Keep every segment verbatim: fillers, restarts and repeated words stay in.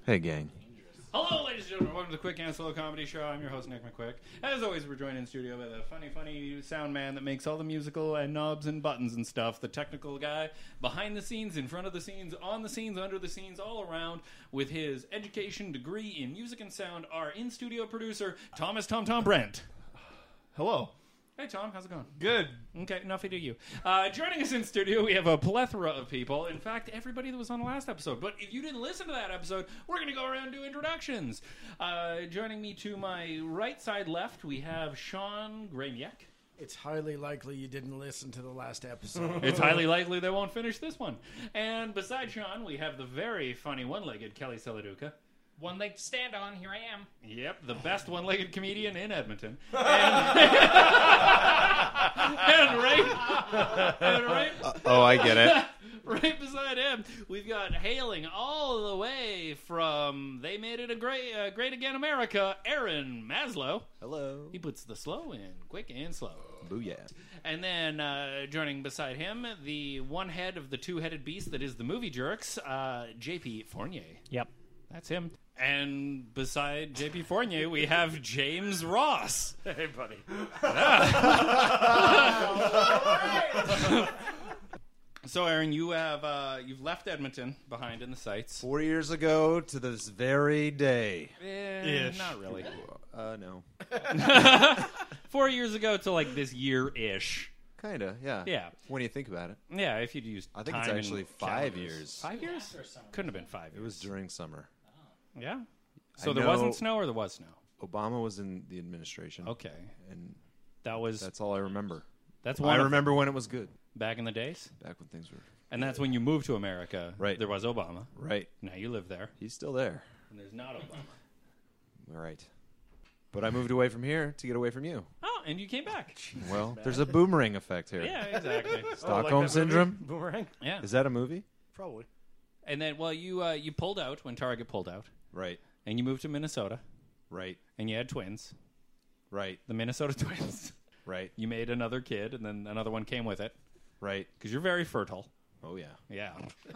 Hey, gang. Hello, ladies and gentlemen. Welcome to the Quick and Slow Comedy Show. I'm your host, Nick McQuick. As always, we're joined in studio by the funny, funny sound man that makes all the musical and knobs and buttons and stuff. The technical guy behind the scenes, in front of the scenes, on the scenes, under the scenes, all around with his education degree in music and sound. Our in-studio producer, Thomas Tom Tom Brent. Hello. Hey, Tom. How's it going? Good. Okay, enough to you. Uh, joining us in studio, we have a plethora of people. In fact, everybody that was on the last episode. But if you didn't listen to that episode, we're going to go around and do introductions. Uh, joining me to my right side left, we have Sean Gramiak. It's highly likely you didn't listen to the last episode. It's highly likely they won't finish this one. And beside Sean, we have the very funny one-legged Kelly Seladuca. One leg to stand on. Here I am. Yep, the best one-legged comedian in Edmonton. And, and right, and right, Uh, oh, I get it. right beside him, we've got hailing all the way from They Made It a Great, uh, Great Again America, Aaron Maslow. Hello. He puts the slow in, quick and slow. Booyah. And then uh, joining beside him, the one head of the two-headed beast that is the Movie Jerks, uh, J P Fournier. Yep. That's him. And beside J P Fournier, we have James Ross. Hey, buddy. So, Aaron, you have uh, you've left Edmonton behind in the sights. Four years ago to this very day. Eh, Ish. not really. Uh, no. Four years ago to like this year-ish. Kinda, yeah. Yeah. When you think about it. Yeah, if you'd used I think time it's and actually five calendars. years. Five years? Couldn't have been five years. It was during summer. Yeah? So I there know- wasn't snow or there was snow? Obama was in the administration. Okay. And That was... that's all I remember. That's I one of- remember when it was good. back in the days? Back when things were... And that's when you moved to America. Right. There was Obama. Right. Now you live there. He's still there. And there's not Obama. All right. But I moved away from here to get away from you. Oh, and you came back. Well, there's a boomerang effect here. Yeah, exactly. Stockholm Syndrome? Boomerang? Yeah. Is that a movie? Probably. And then, well, you uh, you pulled out when Target pulled out, Right. and you moved to Minnesota, Right. and you had twins, Right. the Minnesota twins. Right. You made another kid, and then another one came with it, Right. because you're very fertile. Oh, yeah. Yeah.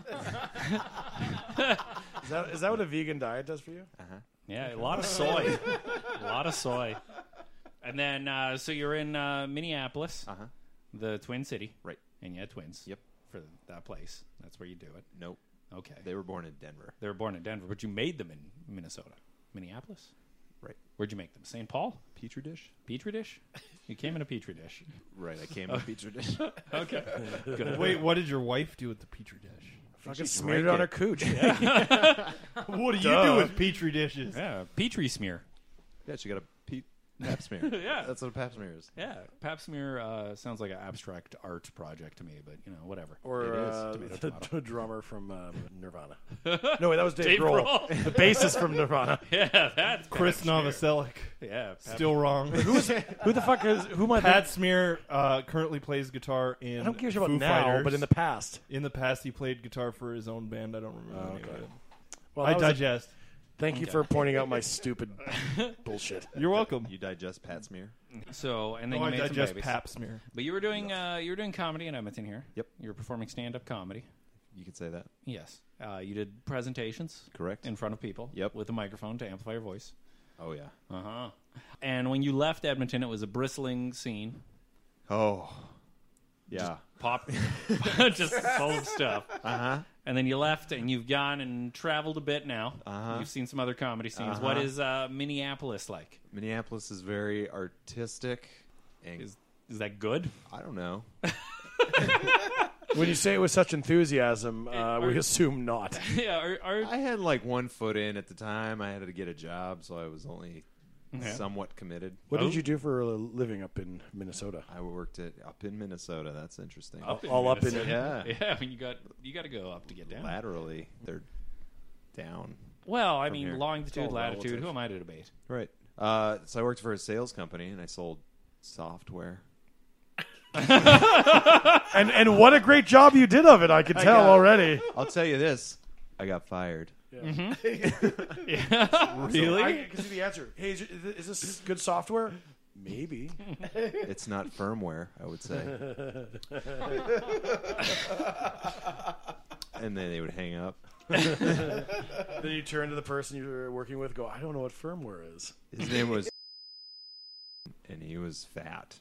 Is that is that what a vegan diet does for you? Uh-huh. Yeah, a lot of soy. a lot of soy. And then, uh, so you're in uh, Minneapolis, Uh-huh. the Twin City. Right. And you had twins. Yep. For that place. That's where you do it. Nope. Okay. They were born in Denver. They were born in Denver, but you made them in Minnesota. Minneapolis? Right. Where'd you make them? Saint Paul? Petri dish? Petri dish? You came in a Petri dish. Right. I came in a Petri dish. Okay. Good. Wait, what did your wife do with the Petri dish? Fucking she smeared it drank on her it. cooch. What do you Duh. do with Petri dishes? Yeah, Petri smear. Yeah, she got a pe- pap smear. Yeah. That's what a pap smear is. Yeah, pap smear uh, sounds like an abstract art project to me, but, you know, whatever. Or It is. uh, Tomato, the, tomato. the drummer from um, Nirvana. No, wait, that was Dave, Dave Grohl. Grohl. The bassist from Nirvana. Yeah, that's Chris pap smear. Novoselic. Yeah, pap- Still wrong. Who the fuck is who am I? Pat Smear uh, currently plays guitar in I don't give a shit about Foo now, Fighters. but in the past. In the past, he played guitar for his own band. I don't remember the name okay. of it. Well, I that was a- digest. thank you for pointing out my stupid bullshit. You're welcome. You digest pat smear? So, and then Oh, you I made some digest babies. Pap Smear. But you were doing uh, you were doing comedy in Edmonton here. Yep. You were performing stand-up comedy. You could say that. Yes. Uh, you did presentations Correct. in front of people. Yep. With a microphone to amplify your voice. Oh, yeah. Uh-huh. And when you left Edmonton, it was a bristling scene. Oh. Yeah. Pop, just full of stuff. Uh-huh. And then you left, and you've gone and traveled a bit now. Uh-huh. You've seen some other comedy scenes. Uh-huh. What is uh, Minneapolis like? Minneapolis is very artistic. And Is is that good? I don't know. When you say it with such enthusiasm, uh, we assume not. yeah. Are, are, I had like one foot in at the time. I had to get a job, so I was only Okay. somewhat committed. What Oh. did you do for a living up in Minnesota? I worked at up in Minnesota. That's interesting. Up in all up in Minnesota. Yeah. Yeah. I mean, you got you got to go up to get down. Laterally, they're down. Well, I From mean, here. longitude, It's all latitude. relative. Who am I to debate? Right. Uh, so I worked for a sales company, and I sold software. And and what a great job you did of it, I can tell got- already. I'll tell you this: I got fired. Yeah. Really? I can see the answer. Hey, is, is this good software? Maybe. It's not firmware, I would say. and then they would hang up. Then you turn to the person you're working with, go, I don't know what firmware is. His name was, and he was fat.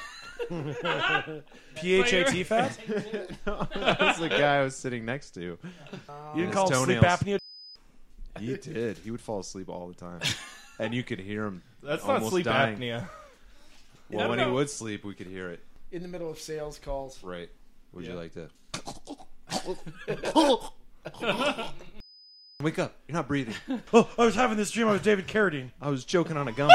P H A T fat? That was the guy I was sitting next to. You didn't His call him sleep toenails. apnea? He did. He would fall asleep all the time, and you could hear him. That's not almost sleep dying. apnea. Well, when he would sleep, we could hear it. In the middle of sales calls. Right? Would you Yeah. like to? Wake up! You're not breathing. Oh, I was having this dream. I was David Carradine. I was choking on a gummy.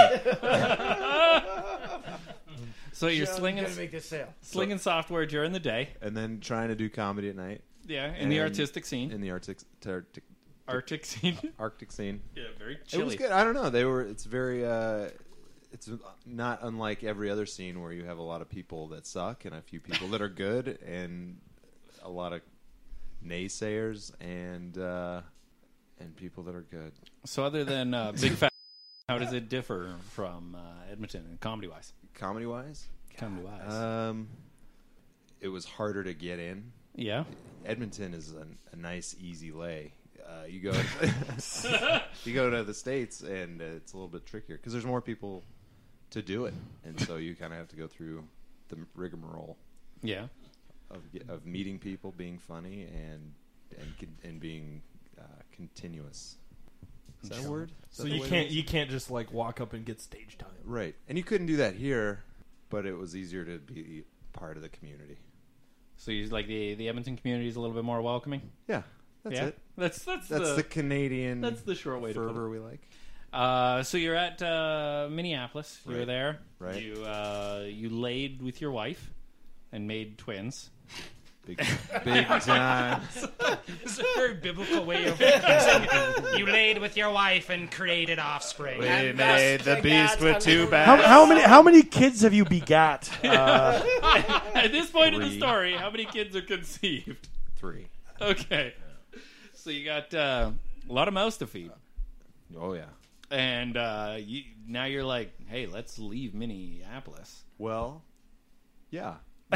So you're John, slinging you gotta make this sale. slinging software during the day. And then trying to do comedy at night Yeah, in the And- artistic scene, in the Arctic Arctic, Arctic scene. Arctic scene. Yeah, very It was chilly. good. I don't know. They were. It's very. Uh, it's not unlike every other scene where you have a lot of people that suck and a few people that are good, and a lot of naysayers and uh, and people that are good. So other than uh, Big Fat, how does it differ from uh, Edmonton comedy wise? Comedy wise, Comedy wise, um, it was harder to get in. yeah. Edmonton is a, a nice, easy lay. Uh, you go, you go to the States, and uh, it's a little bit trickier because there's more people to do it, and so you kind of have to go through the rigmarole Yeah. of of meeting people, being funny, and and con- and being uh, continuous. Is that a word? Is So that the you way can't it is? you can't just like walk up and get stage time. Right, and you couldn't do that here, but it was easier to be part of the community. So you like the the Edmonton community is a little bit more welcoming. Yeah, that's yeah, it. that's that's That's the, the Canadian. that's the short way to put fervor it. we like. Uh, so you're at uh, Minneapolis. You were Right. there. Right. You uh, you laid with your wife and made twins. Big, big time. It's a very biblical way of saying you laid with your wife and created offspring. We made the beast with two backs. How, how many how many kids have you begat? Uh, At this point in the Three. story, how many kids are conceived? Three. Okay. So you got uh, a lot of mouths to feed. Oh yeah. And uh, you, now you're like, hey, let's leave Minneapolis. Well, yeah.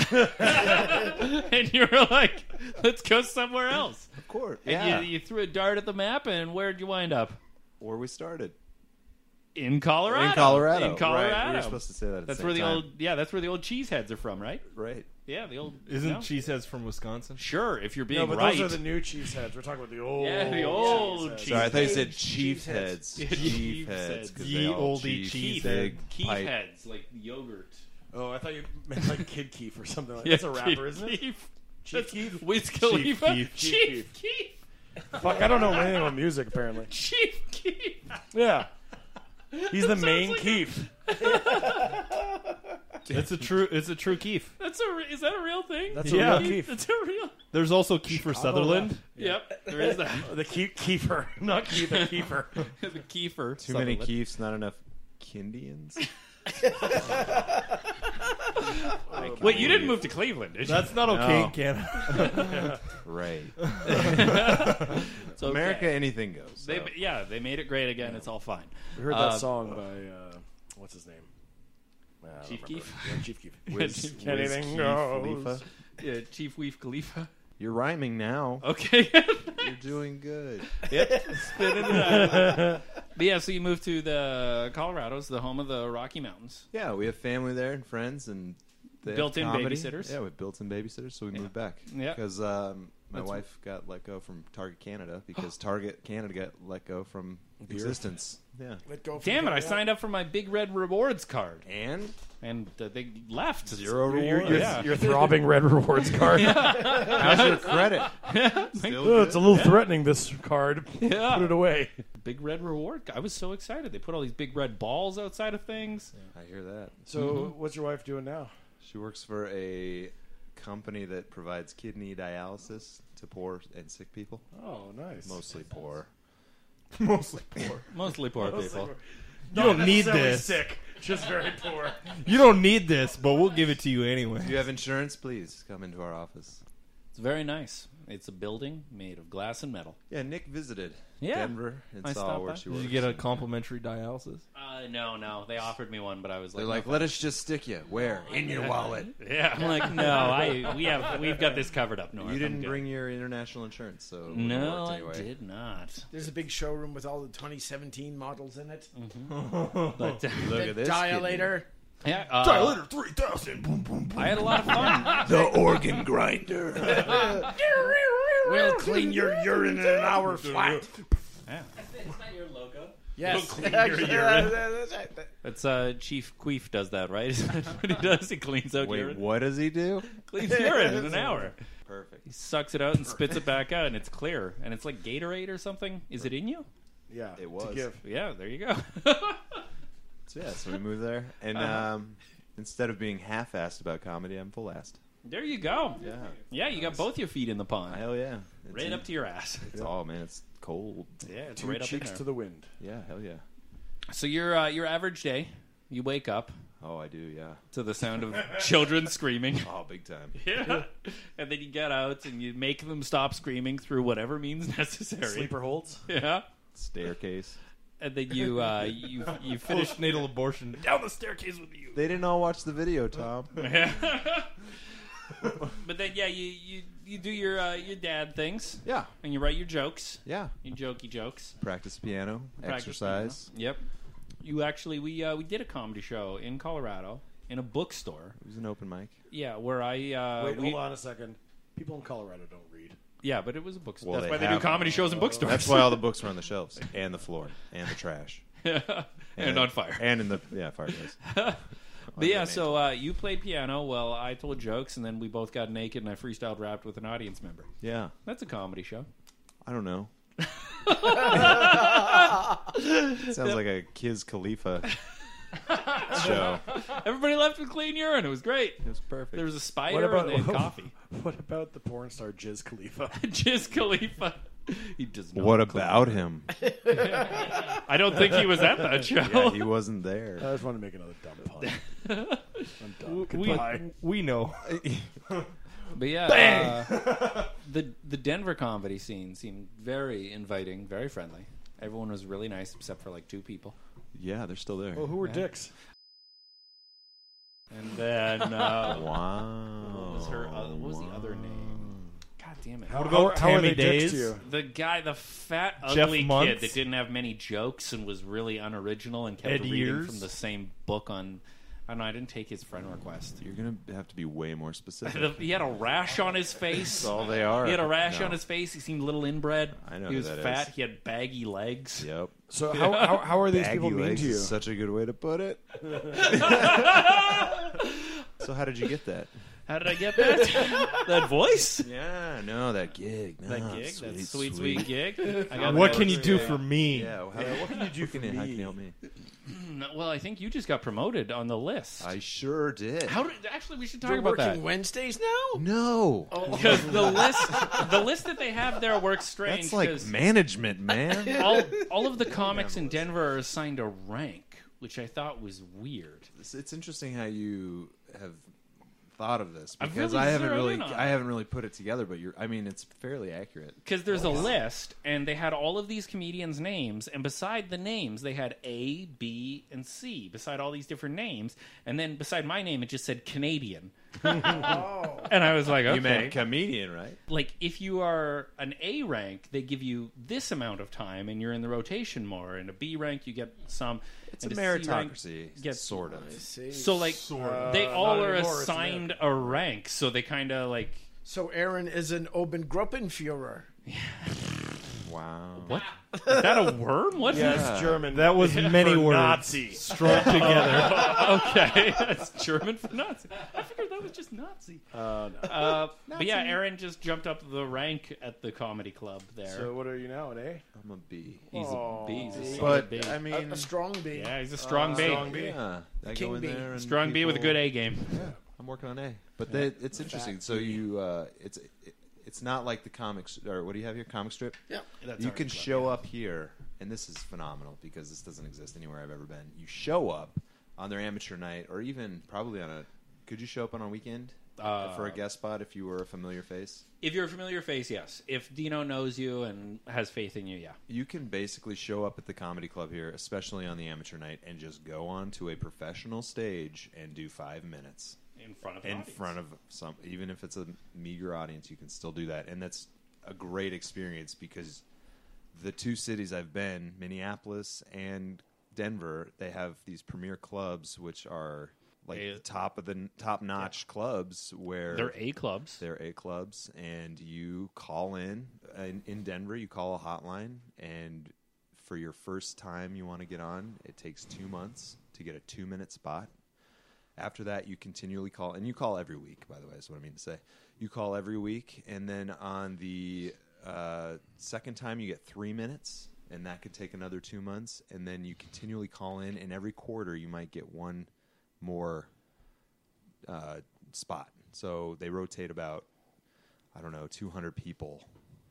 And you were like, let's go somewhere else. Of course. And Yeah. you, you threw a dart at the map, and where'd you wind up? Where we started. In Colorado. In Colorado. In Colorado. Right. We were supposed to say that at That's the where same the time. old yeah, that's where the old cheeseheads are from, right? Right. Yeah, the old Isn't no? Cheeseheads from Wisconsin? Sure, if you're being no, but right. those are the new cheese heads. We're talking about the old. Yeah, the old cheese cheese Sorry, I thought you heads. said chief heads. Yeah, Chief chief heads. heads. 'cause Ye they all oldie cheese, cheese big Keef pipe. heads, like yogurt. Oh, I thought you meant like Kid Keef or something like that. Yeah, That's a rapper, isn't it? Keef. Chief That's Keef? Wiz Khalifa. Keef. Chief Keef. Fuck, I don't know anything about music, apparently. Chief Keef. Yeah. He's the That main sounds like Keef. It's a true it's a true Keef. That's a re- is that a real thing? That's Yeah. a real Keef. That's a real. There's also Kiefer Sutherland. Yep, there is that. The Keef Keefer. Not Keef, the Keefer. the Kiefer. Too many Sutherland. Keefs, not enough Kindians. Wait, you didn't move to Cleveland, did you? That's not okay No. in Canada. Right. It's okay. America, anything goes. They, so. yeah, they made it great again. It's all fine. We heard that Uh, song by, uh, what's his name? Uh, I don't Chief remember. Keef? Yeah, Chief Keef. Wiz, Chief Wiz Anything Keef goes. Khalifa. Yeah, Chief Weef Khalifa. You're rhyming now. Okay. You're doing good. Yep. Spit into that. But yeah, so you moved to the Colorado's, the home of the Rocky Mountains. Yeah, we have family there and friends and they have Built-in comedy. babysitters? Yeah, we have built-in babysitters, so we moved back. Yeah. because um, my That's- wife got let go from Target Canada because Target Canada got let go from existence. Yeah, Let go from Damn it, I Canada. signed up for my Big Red Rewards card. and And uh, they left. zero Your, your, rewards. your, Yeah. your throbbing red rewards card. How's your credit? Still Oh, it's good? a little threatening, this card. Yeah. Put it away. Big Red Reward. I was so excited. They put all these big red balls outside of things. I hear that. So, what's your wife doing now? She works for a company that provides kidney dialysis to poor and sick people. Oh, nice. Mostly poor. Mostly poor. Mostly poor people. You don't need necessarily this. Sick, just very poor. You don't need this, but we'll give it to you anyway. If you have insurance, please come into our office. It's very nice. It's a building made of glass and metal. Yeah, Nick visited Yeah. Denver and I saw stopped where by. she Did works. you get a complimentary dialysis? Uh, no, no. They offered me one, but I was like, They're like, no, let us just stick you. Where? In your wallet. yeah. I'm like, no, I we have we've got this covered up north. You I'm didn't good. bring your international insurance, so it wouldn't No, have worked I anyway. did not. There's a big showroom with all the twenty seventeen models in it. But uh, Look The at this dilator. yeah, uh, three thousand. Boom, boom, boom. I had a lot of fun. The organ grinder. We'll clean your urine in an hour flat. Yeah. It's not your logo. Yes. clean your urine. It's uh, Chief Queef does that, right? Is that what he does? He cleans out Wait, urine. what does he do? Cleans urine in an hour. Perfect. He sucks it out and spits it back out, and it's clear. And it's like Gatorade or something. Is it in you? Yeah, It was. To give. Yeah, there you go. So yeah, so we moved there, and Uh-huh. um, instead of being half-assed about comedy, I'm full-assed. There you go. Yeah. Yeah, you got both your feet in the pond. Hell yeah. It's Right in- up to your ass. It's all man. It's cold. Yeah, it's Two right up in cheeks there. to the wind. Yeah. Hell yeah. So your uh, your average day, you wake up Oh, I do. Yeah. to the sound of children screaming. Oh, big time. Yeah. And then you get out and you make them stop screaming through whatever means necessary. Sleeper holds. Yeah. Staircase. And then you uh, you you finish. Postnatal abortion. Down the staircase with you. They didn't all watch the video, Tom. But then yeah, you you, you do your uh, your dad things Yeah. and you write your jokes, Yeah. your jokey jokes. Practice piano. Practice exercise. piano. Yep. You actually we uh, we did a comedy show in Colorado in a bookstore. It was an open mic. Yeah, where I uh, Wait, we- hold on a second. People in Colorado don't read. Yeah, but it was a bookstore. Well, That's they why they do have- comedy shows in bookstores. That's why all the books were on the shelves and the floor and the trash Yeah. and on fire. and in the yeah fireplace. But yeah, so uh, you played piano while I told jokes, and then we both got naked and I freestyled rapped with an audience member. Yeah. That's a comedy show. I don't know. Sounds like a Kiz Khalifa show. Everybody left with clean urine. It was great. It was perfect. There was a What spider about and they had coffee. What about the porn star Jiz Khalifa? Jiz Khalifa. He does not. What about him? I don't think he was at that show. Yeah, he wasn't I there. just want to make another dumb pun. I'm dumb. We, Goodbye. we know. But yeah, uh, the the Denver comedy scene seemed very inviting, very friendly. Everyone was really nice except for like two people. Yeah, they're still there. Well, who were Yeah. dicks? And then uh, Wow. what was her? Uh, what was the other name? God damn it! How, about how, how are Tammy they dicks Days? to you? The guy, the fat, Jeff ugly kid Muntz? that didn't have many jokes and was really unoriginal and kept Ed reading Years? from the same book on. I don't know. I didn't take his friend request. You're gonna have to be way more specific. He had a rash on his face. That's all they are. He had a rash No. on his face. He seemed a little inbred. I know He who was that fat. is. He had baggy legs. Yep. So how, how, how are these Baggy people mean legs to you? is such a good way to put it. So how did you get that? How did I get that? that voice? Yeah, no, that gig. No, That gig? Sweet, that sweet, sweet, gig? I got What that. can you do for me? Yeah, well, how, what can you do for me? How can you help me? Well, I think you just got promoted on the list. I sure did. How did, actually, we should talk You're about working that. Wednesdays now? No. Because the list, the list that they have there works strange. That's like 'cause management, man. all, all of the comics in Denver are assigned a rank, which I thought was weird. It's, it's interesting how you have thought of this I've because really I haven't zeroed really in on I it. haven't really put it together, but you're I mean it's fairly accurate. Because there's a list, and they had all of these comedians' names, and beside the names, they had A, B, and C, beside all these different names. And then beside my name, it just said Canadian. And I was like, okay. You meant comedian, right? Like, if you are an A rank, they give you this amount of time, and you're in the rotation more. And a B rank, you get some. It's and a C rank meritocracy, gets- sort of. So, like, Uh, they all not are anymore, it's assigned a rank, so they kind of, like... So Aaron is an Obergruppenführer. Wow. What? Is that a word? What? Yes, German. That was many for words Nazi. strung together. Okay, that's German for Nazi. I figured that was just Nazi. Uh, no. Uh, but yeah, Aaron just jumped up the rank at the comedy club there. So what are you now, an A? I'm a B. he's Aw. a B. He's a But solid B. I mean, A, a strong B. Yeah, he's a strong B. strong B. yeah, I King go in B. there and Strong B with a people- good A game. I'm working on A, but they, it's interesting. So you, uh, it's it, it's not like the comics or what do you have here? Comic strip. Yeah. You can show up here, and this is phenomenal because this doesn't exist anywhere I've ever been. You show up on their amateur night, or even probably on a. Could you show up on a weekend Uh, for a guest spot if you were a familiar face? If you're a familiar face, yes. If Dino knows you and has faith in you, yeah. You can basically show up at the comedy club here, especially on the amateur night, and just go on to a professional stage and do five minutes In front of an in audience. front of some. Even if it's a meager audience, you can still do that, and that's a great experience because the two cities I've been, Minneapolis and Denver, they have these premier clubs which are like A- the top of the top notch clubs where They're A clubs. They're A clubs, and you call in, in in Denver. You call a hotline, and for your first time you want to get on, it takes two months to get a two minute spot. After that, you continually call, and you call every week. By the way, is what I mean to say. You call every week, and then on the uh, second time, you get three minutes, and that could take another two months. And then you continually call in, and every quarter you might get one more uh, spot. So they rotate about, I don't know, two hundred people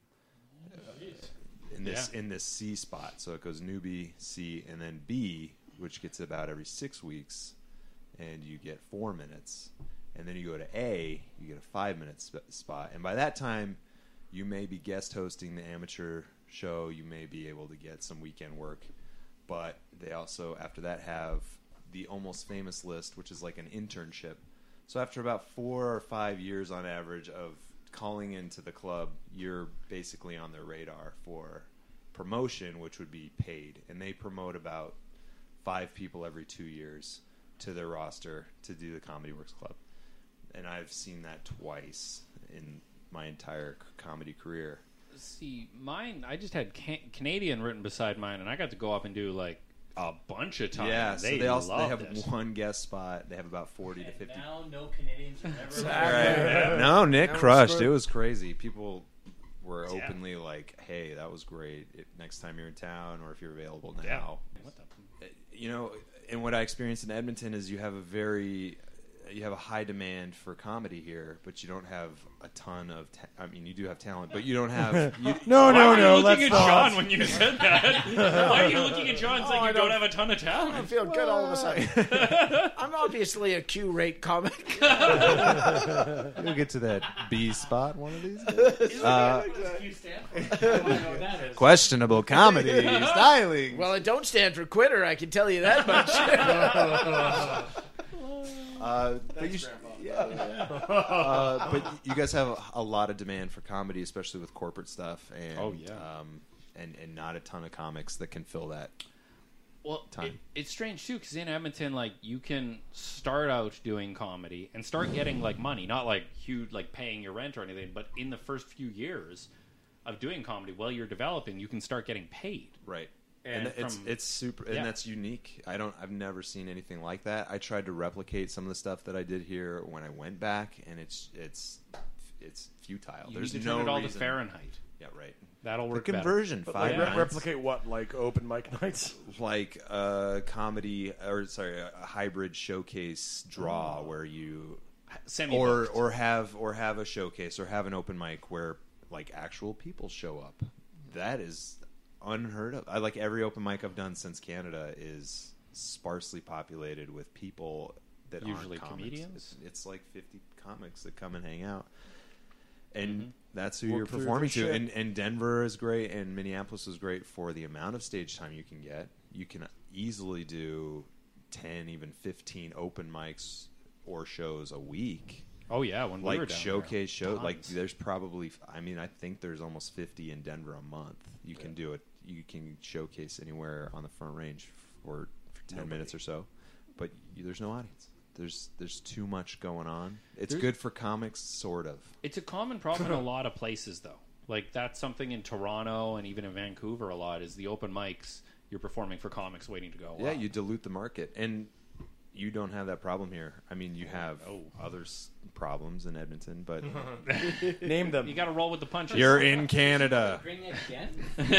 in this Yeah. in this C spot. So it goes newbie, C, and then B, which gets about every six weeks, and you get four minutes. And then you go to A, you get a five minute sp- spot. And by that time, you may be guest hosting the amateur show. You may be able to get some weekend work. But they also, after that, have the Almost Famous list, which is like an internship. So after about four or five years on average of calling into the club, you're basically on their radar for promotion, which would be paid. And they promote about five people every two years to their roster to do the Comedy Works Club. And I've seen that twice in my entire c- comedy career. See, mine, I just had can- Canadian written beside mine, and I got to go up and do like a bunch of times. Yeah, so they, they also they loved have it. one guest spot. They have about forty to And fifty. now no Canadians will ever. Exactly. No, Nick That was crushed. good. It was crazy. People were Yeah. openly like, "Hey, that was great. It, next time you're in town, or if you're available Yeah. now." What the? You know, and what I experienced in Edmonton is you have a very you have a high demand for comedy here, but you don't have a ton of. Ta- I mean, you do have talent, but you don't have. You, No, Why no, were you no. looking Let's at not. John when you said that? Why are you looking at John saying Oh, I you don't don't- have a ton of I talent? feel good all of a sudden. I'm obviously a Q-rate comic. You'll get to that B spot one of these days. Uh, You stand for? I don't know what that is. questionable comedy styling. Well, I don't stand for quitter, I can tell you that much. Uh, but, you sh- yeah, yeah. Uh, but you guys have a, a lot of demand for comedy, especially with corporate stuff, and Oh, yeah. um, and and not a ton of comics that can fill that. Well, Time. it, it's strange too because in Edmonton, like you can start out doing comedy and start getting like money, not like huge, like paying your rent or anything, but in the first few years of doing comedy, while you're developing, you can start getting paid. Right. And And, it's from- it's super, yeah. and that's unique. I don't, I've never seen anything like that. I tried to replicate some of the stuff that I did here when I went back, and it's it's it's futile. You There's need to no turn it all reason. to Fahrenheit. Yeah, right. That'll The work. better. conversion five yeah. Re- nines. replicate what, like open mic nights? like a comedy, or sorry, a hybrid showcase draw where you Semi or or have or have a showcase or have an open mic where like actual people show up. That is unheard of. I like every open mic I've done since Canada is sparsely populated with people that Usually aren't comics. comedians? It's, it's like fifty comics that come and hang out, and Mm-hmm. that's who Work you're through performing their to. shit. And, and Denver is great, and Minneapolis is great for the amount of stage time you can get. You can easily do ten, even fifteen open mics or shows a week. Oh yeah, when we were Like down showcase there. show, like Tons. there's probably, I mean, I think there's almost fifty in Denver a month. You can do it. You can showcase anywhere on the Front Range for, for ten Nobody. minutes or so, but you, there's no audience. There's there's too much going on. It's There's- good for comics, sort of. It's a common problem in a lot of places, though. Like that's something in Toronto and even in Vancouver a lot is the open mics. You're performing for comics waiting to go. Yeah, up. you dilute the market, and you don't have that problem here. I mean, you have Oh. other s- problems in Edmonton, but Name them. You got to roll with the punches. you're in Canada. Bring it again?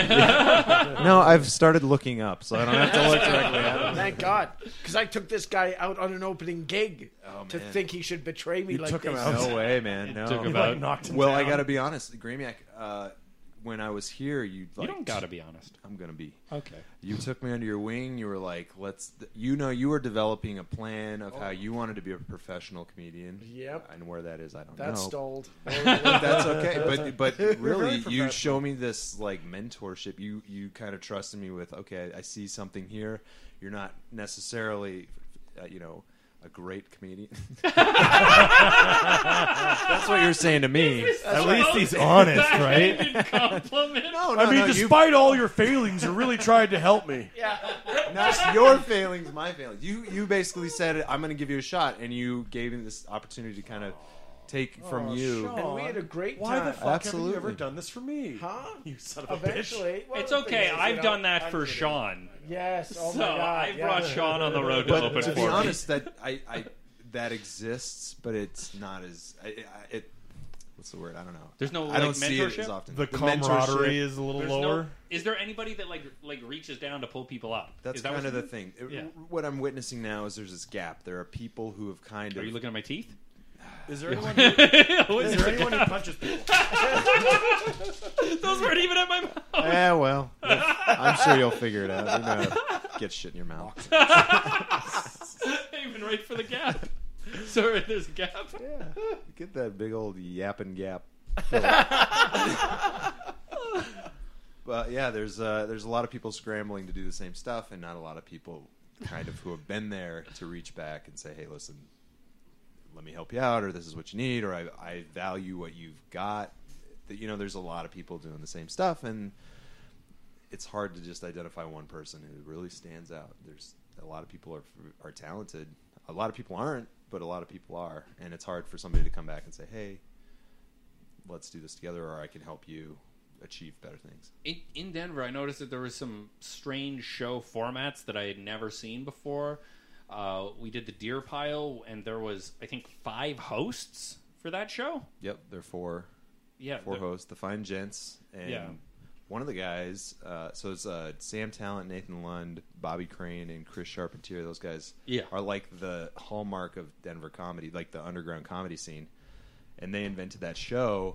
No, I've started looking up, so I don't have to look directly at him. Thank God, because I took this guy out on an opening gig Oh, to man. think he should betray me You like took him this. out. No way, man. No. Took You about- like knocked him Well, down. I got to be honest. Gramiak, uh, when I was here, you like, you don't got to be honest. I'm gonna be. Okay. You took me under your wing. You were like, let's. You know, you were developing a plan of how you wanted to be a professional comedian. Yep. And where that is, I don't That's know. stalled. That's okay, but but really, Very you professional. show me this like mentorship. You you kind of trusted me with. Okay, I see something here. You're not necessarily, uh, you know, a great comedian. That's what you're saying to me. At least he's honest, right? Compliment. No, no, I mean, no, you- despite all your failings, you really tried to help me. not your failings, my failings. You you basically said, I'm going to give you a shot, and you gave me this opportunity to kind of take from Oh, you. Sean. And we had a great Why time. the fuck haven't Absolutely. you ever done this for me? Huh? You son of a bitch. Eventually. Well, It's the thing okay. is, you I've know, done that I'm for kidding. Sean. Yes. Oh So my God. I yeah. brought Sean on the road to But open to for be me. honest, that I, I that exists, but it's not as I, I, it. What's the word? I don't know. There's no, I like, don't see it mentorship? as often. The mentorship, camaraderie is a little There's lower. no. Is there anybody that like like reaches down to pull people up? That's Is that kind what of you the mean? thing. It- Yeah. What I'm witnessing now is there's this gap. There are people who have kind Are of. you looking at my teeth? Is there anyone who, is there anyone who punches people? Those weren't even at my mouth. Yeah, well, I'm sure you'll figure it out. You know, how to get shit in your mouth. Even right for the gap. Sorry, there's a gap. Yeah, get that big old yapping gap. But yeah, there's uh, there's a lot of people scrambling to do the same stuff, and not a lot of people kind of who have been there to reach back and say, "Hey, listen, let me help you out," or "This is what you need," or "I, I value what you've got." That you know, there's a lot of people doing the same stuff, and it's hard to just identify one person who really stands out. There's a lot of people are are talented. A lot of people aren't, but a lot of people are, and it's hard for somebody to come back and say, "Hey, let's do this together," or "I can help you achieve better things." In, in Denver, I noticed that there was some strange show formats that I had never seen before. Uh, we did the Deer Pile, and there was, I think, five hosts for that show. Yep, they're four Yeah, four the- hosts, the fine gents, and Yeah. one of the guys. Uh, so it's uh, Sam Talent, Nathan Lund, Bobby Crane, and Chris Charpentier. Those guys Yeah. are like the hallmark of Denver comedy, like the underground comedy scene, and they invented that show.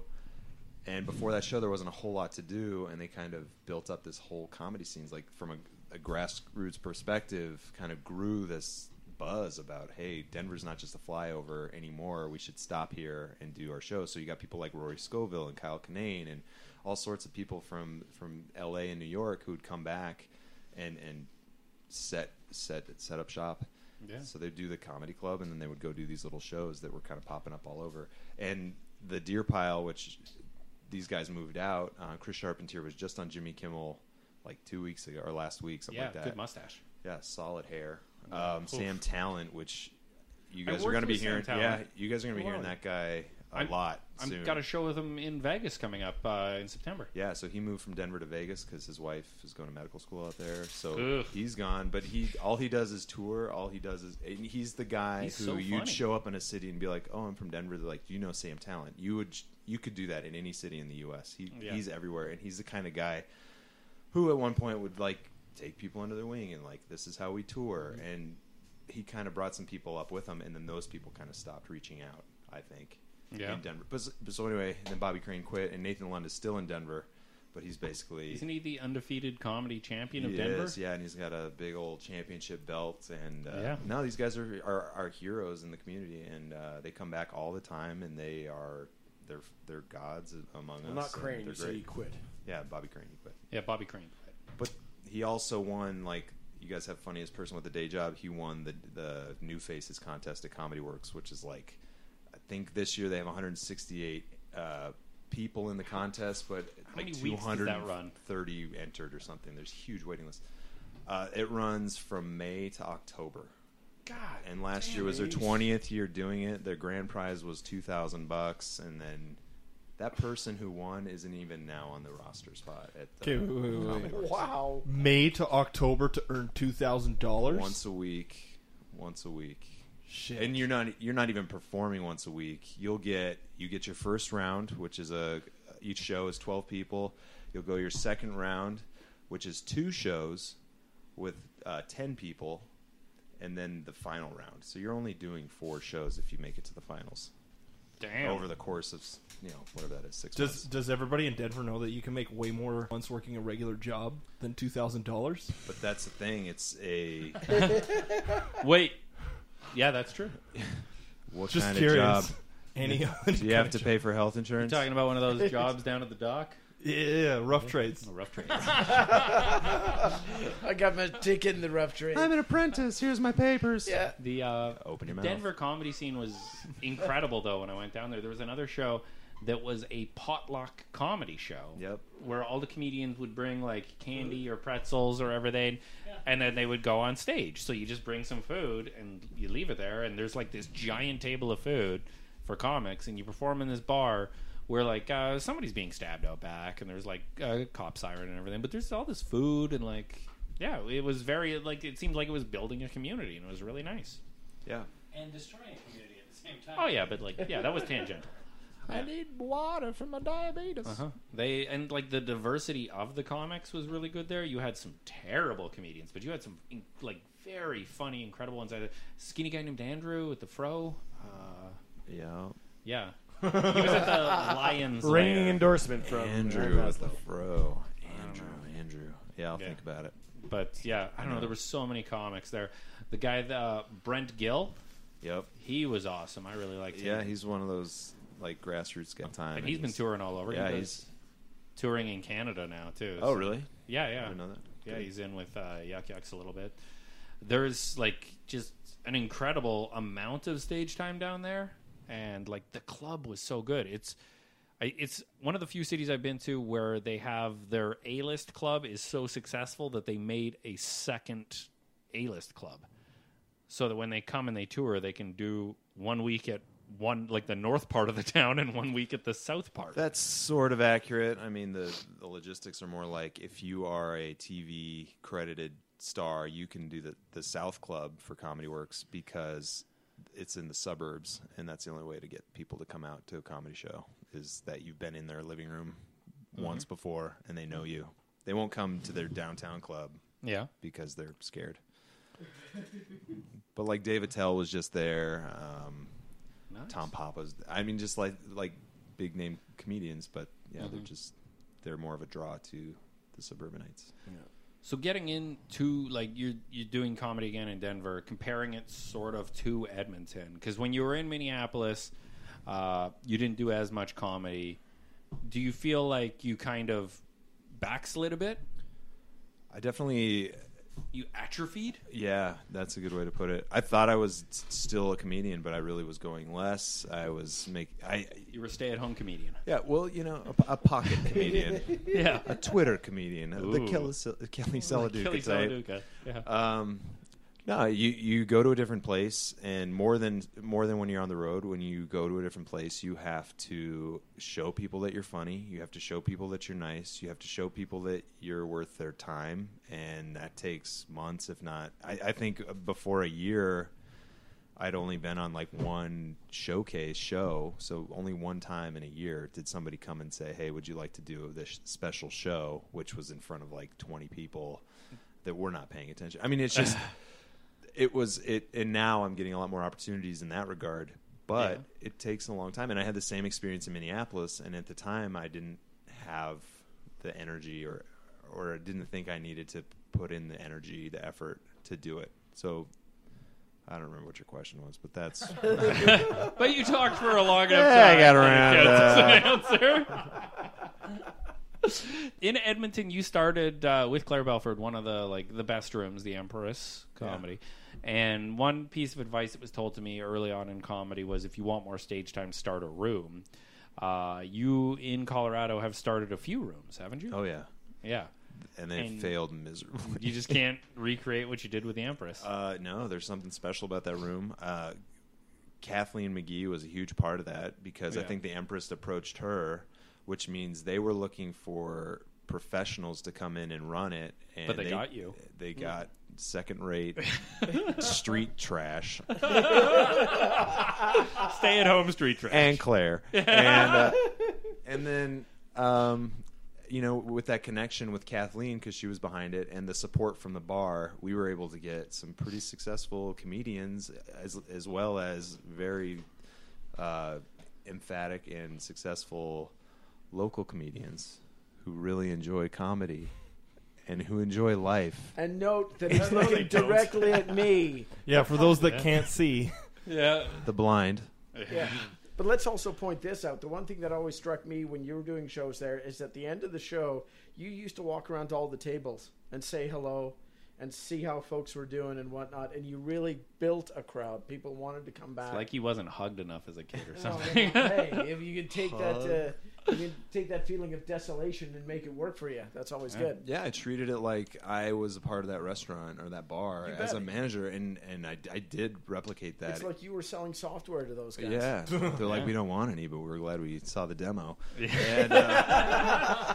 And before that show, there wasn't a whole lot to do, and they kind of built up this whole comedy scenes, like from a, a grassroots perspective, kind of grew this buzz about, hey, Denver's not just a flyover anymore. We should stop here and do our show. So you got people like Rory Scoville and Kyle Kinane and all sorts of people from, from L A and New York who'd come back and and set set set up shop. Yeah. So they'd do the comedy club, and then they would go do these little shows that were kind of popping up all over. And the Deer Pile, which these guys moved out. Uh, Chris Charpentier was just on Jimmy Kimmel like two weeks ago or last week, something yeah, like that. good mustache. Yeah, solid hair. Um, Sam Talent, which you I guys are worked going to be with Sam hearing. Talent. Yeah, you guys are going to be hearing Wow. that guy a I'm- lot soon. I've got a show with him in Vegas coming up uh, in September. Yeah, so he moved from Denver to Vegas because his wife is going to medical school out there. So Ugh. he's gone, but he all he does is tour. All he does is and he's the guy He's who so you'd funny. show up in a city and be like, "Oh, I'm from Denver." They're like, "Do you know Sam Talent?" You would you could do that in any city in the U S. He Yeah. he's everywhere, and he's the kind of guy who at one point would like take people under their wing and like, "This is how we tour." Mm-hmm. And he kind of brought some people up with him, and then those people kind of stopped reaching out, I think. Yeah. In Denver. But, but so anyway, then Bobby Crane quit, and Nathan Lund is still in Denver, but he's basically Isn't he the undefeated comedy champion of he Denver? is, yeah, and he's got a big old championship belt, and uh, Yeah. no, these guys are, are are heroes in the community, and uh, they come back all the time, and they are they're they're gods among Well, us. not and Crane. they're You said great. he quit. Yeah, Bobby Crane, he quit. Yeah, Bobby Crane. But he also won, like, you guys have funniest person with a day job. He won the the New Faces contest at Comedy Works, which is like, I think this year they have one hundred sixty-eight uh, people in the contest, but How like many two weeks does hundred that run? thirty entered or something. There's a huge waiting list. Uh, it runs from May to October. God. And last damn year was their it. twentieth year doing it. Their grand prize was two thousand bucks, and then that person who won isn't even now on the roster spot at the Okay, wait, wait, wait. Comedy Works. Wow. May to October to earn two thousand dollars. Once a week, once a week. Shit. And you're not you're not even performing once a week. You'll get you get your first round, which is a each show is twelve people. You'll go your second round, which is two shows with uh, ten people, and then the final round. So you're only doing four shows if you make it to the finals. Damn. over the course of you know whatever that is six Does months. Does everybody in Denver know that you can make way more once working a regular job than two thousand dollars? But that's the thing. It's a Wait. Yeah, that's true. what Just kind curious. of job? Any Do you have to pay for health insurance? Talking about one of those jobs down at the dock. Yeah, yeah, rough trades. Oh, rough trade. I got my ticket in the rough trade. I'm an apprentice. Here's my papers. Yeah. The uh, Open your mouth. Denver comedy scene was incredible, though. When I went down there, there was another show that was a potluck comedy show. Yep. Where all the comedians would bring like candy or pretzels or everything, and then they would go on stage. So you just bring some food and you leave it there, and there's like this giant table of food for comics, and you perform in this bar where like uh, somebody's being stabbed out back, and there's like a cop siren and everything, but there's all this food and like yeah, it was very like it seemed like it was building a community, and it was really nice. Yeah. And destroying a community at the same time. Oh yeah, but like yeah, that was tangential. I need water for my diabetes. Uh-huh. They and like the diversity of the comics was really good there. You had some terrible comedians, but you had some in, like very funny, incredible ones. I had a skinny guy named Andrew with the fro. Uh, Yeah. yeah, he was at the Lions. Ringing Lair. endorsement from Andrew with the fro. Andrew. Andrew. Yeah, I'll Yeah. think about it. But yeah, I don't know. There were so many comics there. The guy, uh, Brent Gill, Yep. he was awesome. I really liked him. Yeah, he's one of those like grassroots guy time. and he's been touring all over. Yeah, he he's. does touring in Canada now too. Oh, so- really? Yeah, I yeah. didn't know that. Yeah, Good. he's in with uh, Yuck Yucks a little bit. There's like just an incredible amount of stage time down there, and like the club was so good. It's I, it's one of the few cities I've been to where they have their A-list club is so successful that they made a second A-list club, so that when they come and they tour, they can do one week at one like the north part of the town and one week at the south part. That's sort of accurate. I mean, the the logistics are more like if you are a T V credited star, you can do the the South Club for Comedy Works because it's in the suburbs, and that's the only way to get people to come out to a comedy show is that you've been in their living room Mm-hmm. once before and they know you. They won't come to their downtown club Yeah. because they're scared. But like David Tell was just there. Um, Nice. Tom Papa's. I mean, just like like big name comedians, but yeah, Mm-hmm. they're just they're more of a draw to the suburbanites. So getting into like you're you're doing comedy again in Denver, comparing it sort of to Edmonton, because when you were in Minneapolis, uh, you didn't do as much comedy. Do you feel like you kind of backslid a bit? I definitely, You atrophied? yeah, that's a good way to put it. I thought I was s- still a comedian, but I really was going less. I was make I You were a stay-at-home comedian. yeah, well, you know, a, a pocket comedian, Yeah. a Twitter comedian, the Ooh. Kelly, Kelly Saladuca Kelly type. Saladuca. Yeah. Um, no, you you go to a different place, and more than more than when you're on the road, when you go to a different place, you have to show people that you're funny. You have to show people that you're nice. You have to show people that you're worth their time, and that takes months, if not. I, I think before a year, I'd only been on like one showcase show, so only one time in a year did somebody come and say, "Hey, would you like to do this special show?" Which was in front of like twenty people that were not paying attention. I mean, it's just. It was it, and now I'm getting a lot more opportunities in that regard. But Yeah. it takes a long time, and I had the same experience in Minneapolis. And at the time, I didn't have the energy, or or didn't think I needed to put in the energy, the effort to do it. So I don't remember what your question was, but that's But you talked for a long enough Yeah, I time. got around, It counts as an answer. In Edmonton, you started uh, with Claire Belford, one of the like the best rooms, the Empress Comedy. And one piece of advice that was told to me early on in comedy was, if you want more stage time, start a room. Uh, you in Colorado have started a few rooms, haven't you? oh yeah, Yeah. and they And failed miserably. You just can't recreate what you did with the Empress. Uh, no, there's something special about that room. Uh, Kathleen McGee was a huge part of that because I Yeah. think the Empress approached her, which means they were looking for professionals to come in and run it. And But they got you. They got second-rate street trash Stay-at-home street trash. and Claire, and uh, and then. Um, you know, with that connection with Kathleen, because she was behind it, and the support from the bar, we were able to get some pretty successful comedians, as as well as very uh, emphatic and successful local comedians who really enjoy comedy and who enjoy life. And note that he's looking directly at me. Yeah, for those that can't see. Yeah. The blind. Yeah. But let's also point this out. The one thing that always struck me when you were doing shows there is at the end of the show, you used to walk around to all the tables and say hello and see how folks were doing and whatnot, and you really built a crowd. People wanted to come back. It's like he wasn't hugged enough as a kid or No, something. no, hey, if you could take that, uh, you could take that feeling of desolation and make it work for you. That's always good. Yeah, I treated it like I was a part of that restaurant or that bar You as bet. a manager, and, and I, I did replicate that. It's like you were selling software to those guys. Yeah, they're like, we don't want any, but we're glad we saw the demo. And, uh,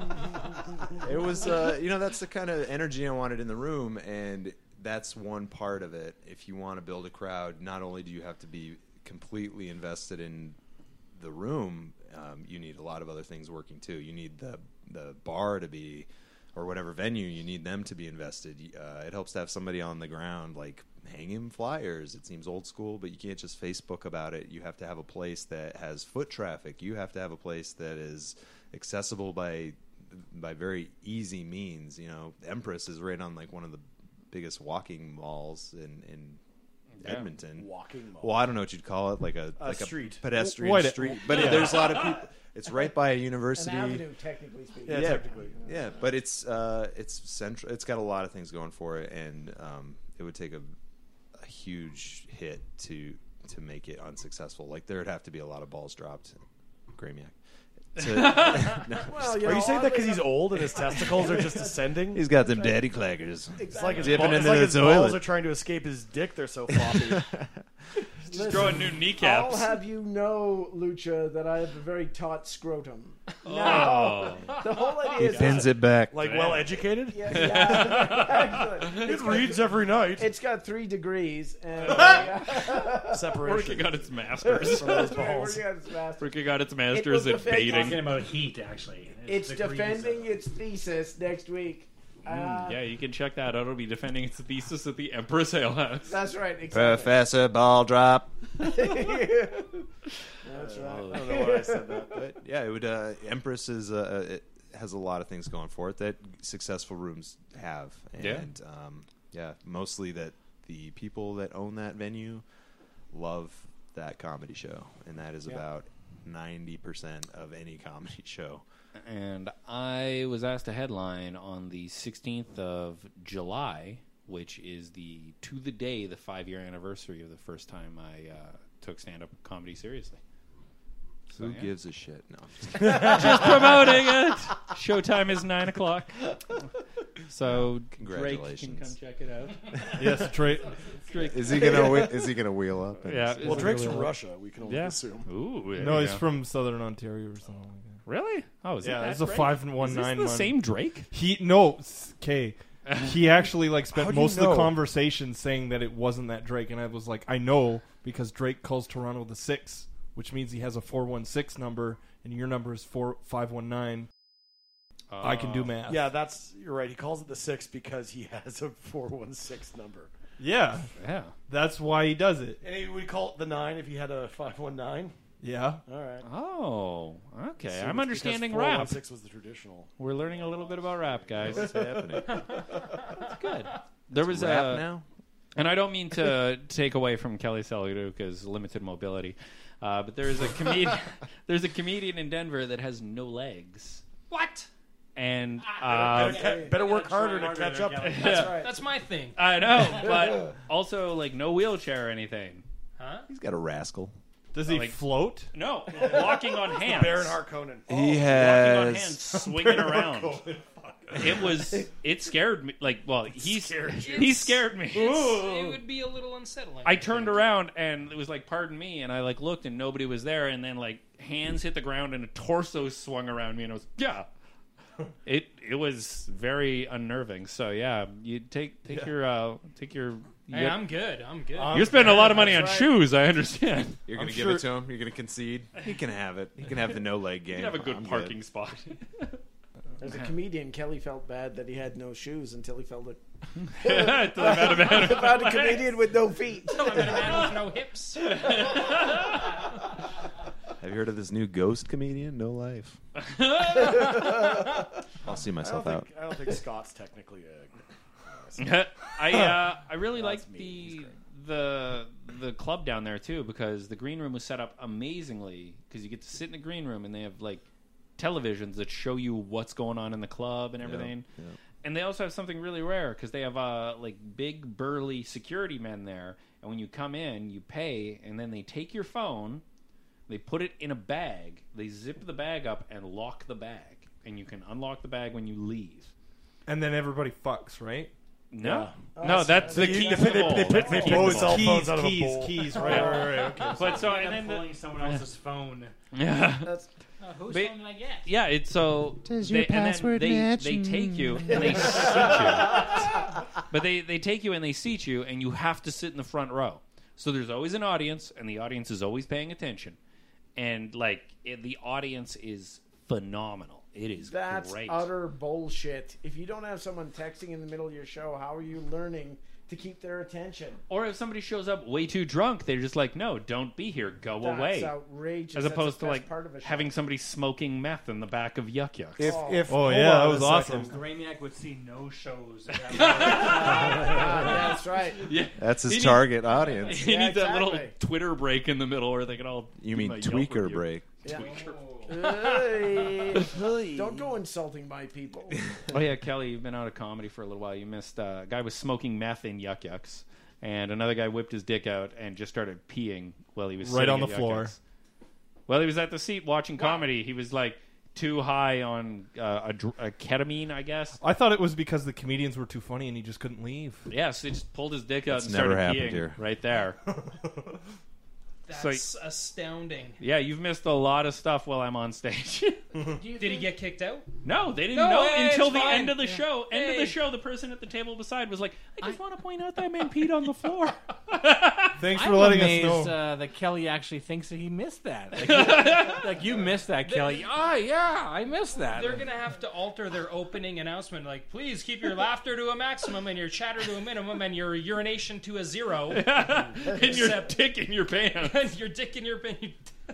it was, uh, you know, that's the kind of energy I wanted in the room, and that's one part of it. If you want to build a crowd, not only do you have to be completely invested in the room, um, you need a lot of other things working too. You need the the bar to be, or whatever venue, you need them to be invested. Uh, it helps to have somebody on the ground, like hanging flyers. It seems old school, but you can't just Facebook about it. You have to have a place that has foot traffic. You have to have a place that is accessible by by very easy means. You know, Empress is right on like one of the biggest walking malls in in Yeah. Edmonton. Walking mall. Well, I don't know what you'd call it, like a A like street. a pedestrian White- street. But there's a lot of people. It's right by a university. An avenue, technically speaking. Yeah, Yeah. technically. Yeah, but it's uh, it's central. It's got a lot of things going for it, and um, it would take a, a huge hit to to make it unsuccessful. Like there'd have to be a lot of balls dropped. Gramiak. To, no, Well, you Are know, you saying that because oddly he's old and his testicles are just ascending? he's got them daddy clackers. It's like his, dipping ball, it's into like the his balls toilet. are trying to escape his dick. They're so floppy. Listen, Growing new kneecaps. I'll have you know, Lucha, that I have a very taut scrotum. Oh. Now, the whole He idea is pins it back. like well educated. Yeah, yeah, actually. It reads every night. It's got three degrees and uh, Separation. Working on its masters. From those that's right, balls. working on its master. Working on its It masters will and defend- baiting. Talking about heat, actually. It's degrees defending of- its thesis next week. Uh, Yeah, you can check that out. It'll be defending its thesis at the Empress Ale House. That's right. Exactly. Professor Ball Drop. That's right. I don't know why I said that, but yeah, it would. Uh, Empress is uh, it has a lot of things going for it that successful rooms have, and Yeah. um, yeah, mostly that the people that own that venue love that comedy show, and that is Yeah. about ninety percent of any comedy show. And I was asked to headline on the sixteenth of July, which is the to the day the five year anniversary of the first time I uh, took stand up comedy seriously. So, Who yeah. gives a shit? No, I'm just kidding. Just promoting it. Showtime is nine o'clock. So Drake can Congratulations. come check it out. Yes, Drake. Drake. Is he gonna whe- is he gonna wheel up? and- Yeah. Well, is it Drake's really from like- Russia. We can only Yeah. assume. Ooh. there No, you he's go. from Southern Ontario or something like that. Really? Oh, is it Yeah, that it's a Drake? five and one Is this nine the month. same Drake? He no, okay. He actually like How spent do you most of know? the conversation saying that it wasn't that Drake, and I was like, I know because Drake calls Toronto the six, which means he has a four one six number, and your number is four five one nine. I can do math. Yeah, that's you're right. He calls it the six because he has a four one six number, yeah, Yeah. that's why he does it. and he would call it the nine if he had a five one nine. Yeah, All right. Oh, okay. So I'm it's understanding because rap. four one six was the traditional. We're learning a little bit about rap, guys. What's happening? Good. There was Rap a, now. and I don't mean to take away from Kelly Seladuca's limited mobility, uh, but there is a comedian. There's a comedian in Denver that has no legs, What? and Ah, uh, Better, better work harder to catch up. Kelly. That's right. That's my thing. I know, but also like no wheelchair or anything. Huh? He's got a rascal. does he Like- float? No, walking on hands. Baron Harkonnen. He Walking on has. hands, swinging around. It was. It scared me. Like, well, he scared. He scared me. It's, it would be a little unsettling. I turned around and it was like, "Pardon me," and I like looked and nobody was there. And then like hands hit the ground and a torso swung around me, and I was yeah. It it was very unnerving. So yeah, you take take Yeah. your uh, take your. Hey, you- I'm good. I'm good. Um, you're spending a lot of money on That's right. shoes. I understand. You're I'm gonna give sure- it to him. You're gonna concede. He can have it. He can have the no leg game. You have a good I'm parking spot. As a comedian, Kelly felt bad that he had no shoes until he felt it. Found a Found a comedian with no feet. I'm a man with no hips. Have you heard of this new ghost comedian? No Life. I'll see I don't, myself out. think, I don't think Scott's technically a. I uh, I really That's liked me. He's the great. the the club down there too, because the green room was set up amazingly, because you get to sit in the green room and they have like televisions that show you what's going on in the club and everything. Yeah. And they also have something really rare, because they have uh, like big burly security men there, and when you come in you pay, and then they take your phone, they put it in a bag, they zip the bag up and lock the bag, and you can unlock the bag when you leave. And then everybody fucks, right? No, Yeah. no, that's the They- key. they- to the they- bowl. they- That's they the key pull to his the cell bowl. phones out of a keys, bowl. keys, right, right, right. Okay. But so End and up then the, pulling someone else's phone. yeah, That's Uh, whose Ba- phone did I get? yeah, it's so. Does they, your and then password they, match? They take you and they seat you. But they they take you and they seat you, and you have to sit in the front row. So there's always an audience, and the audience is always paying attention, and like it, the audience is phenomenal. It is that's great. utter bullshit. If you don't have someone texting in the middle of your show, how are you learning to keep their attention? Or if somebody shows up way too drunk, they're just like, "No, don't be here. Go That's away." outrageous. As That's opposed the to best like part of a show. having somebody smoking meth in the back of Yuck Yucks. If, if, Oh, hold yeah, on that a was awesome. second. Graniac would see no shows. Ah, that's right. yeah, That's his He need- target audience. you Yeah, need that little exactly. Twitter break in the middle where they can all. You do mean my Yelp tweaker review. break? Yeah. Tweaker. Hey. Don't go insulting my people. Oh yeah, Kelly, you've been out of comedy for a little while. You missed uh, a guy was smoking meth in Yuck Yucks, and another guy whipped his dick out and just started peeing while he was Right sitting on at the Yuck floor. Yucks. While he was at the seat watching comedy, he was like too high on uh, a, dr- a ketamine, I guess. I thought it was because the comedians were too funny and he just couldn't leave. Yes, he just pulled his dick out That's and never started happened peeing here. right there. That's astounding. Yeah, you've missed a lot of stuff while I'm on stage. Did he get kicked out? No, they didn't No know way, until it's the fine. end of the Yeah. show. End of Hey. the show, the person at the table beside was like, "I just want to point out that man peed on the floor." Thanks for I'm letting amazed us know. uh, that Kelly actually thinks that he missed that. Like, you, like, you missed that, Kelly. Oh yeah, I missed that. They're gonna have to alter their opening announcement. Like, please keep your laughter to a maximum and your chatter to a minimum and your urination to a zero. and your Except- dick in your pants. and your dick in your pants.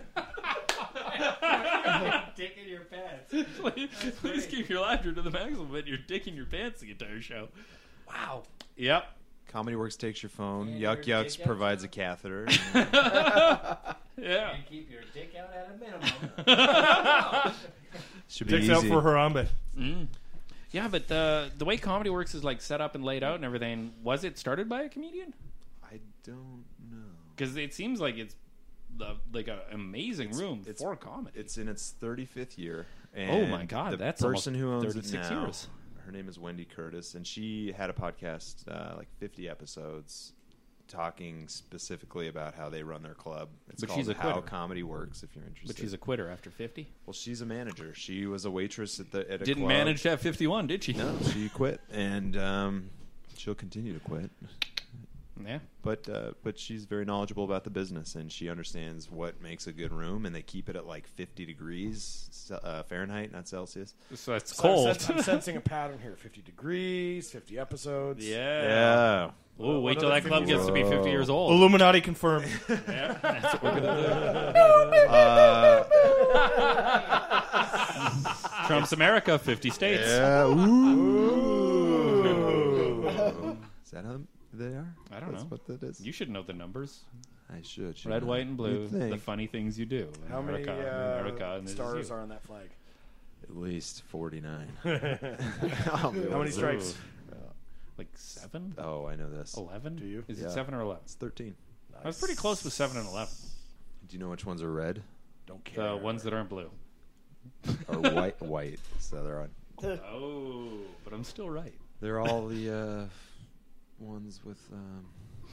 Dick in your pants. please please keep your laughter to the maximum, but your dick in your pants the entire show. Wow. Yep. Comedy Works takes your phone. And Yuck your Yucks dick provides a catheter. Yeah. And keep your dick out at a minimum. Should be Takes easy. out for Harambe. Mm. Yeah, but the the way Comedy Works is like set up and laid out and everything, was it started by a comedian? I don't know. Because it seems like it's the, like an amazing It's- room it's- for comedy. It's in its thirty-fifth year. And Oh my God, the that's person who almost owns it thirty-six now. years. Her name is Wendy Curtis, and she had a podcast, uh, like fifty episodes, talking specifically about how they run their club. It's But called she's a How quitter. Comedy Works. If you're interested, But she's a quitter after fifty. well, she's a manager. She was a waitress at the at a Didn't club. manage at fifty-one, did she? No, she quit, and um, she'll continue to quit. Yeah. But uh, but she's very knowledgeable about the business, and she understands what makes a good room, and they keep it at like fifty degrees uh, Fahrenheit, not Celsius. So that's So cold. I'm, sens- I'm sensing a pattern here. fifty degrees, fifty episodes. yeah. Yeah. Oh, wait What till other that club fifties? gets to be fifty years old. Illuminati confirmed. Yeah, that's what we're gonna Uh, do. Trump's America, fifty states. yeah. Ooh. Is that how they are? I don't That's know. what that is. You should know the numbers. I should. should Red, I? white, and blue. You'd think. The funny things you do. In How many America, in uh, America, and this is stars you. are on that flag? At least forty-nine. How many stripes? Like seven? Oh, I know this. Eleven? Do you? Is Yeah. it seven or eleven? It's thirteen. I was pretty close with seven and eleven. Do you know which ones are red Don't care. The ones that aren't blue. or white? White. So they're on. Oh, but I'm still right. They're all the uh, ones with. Um,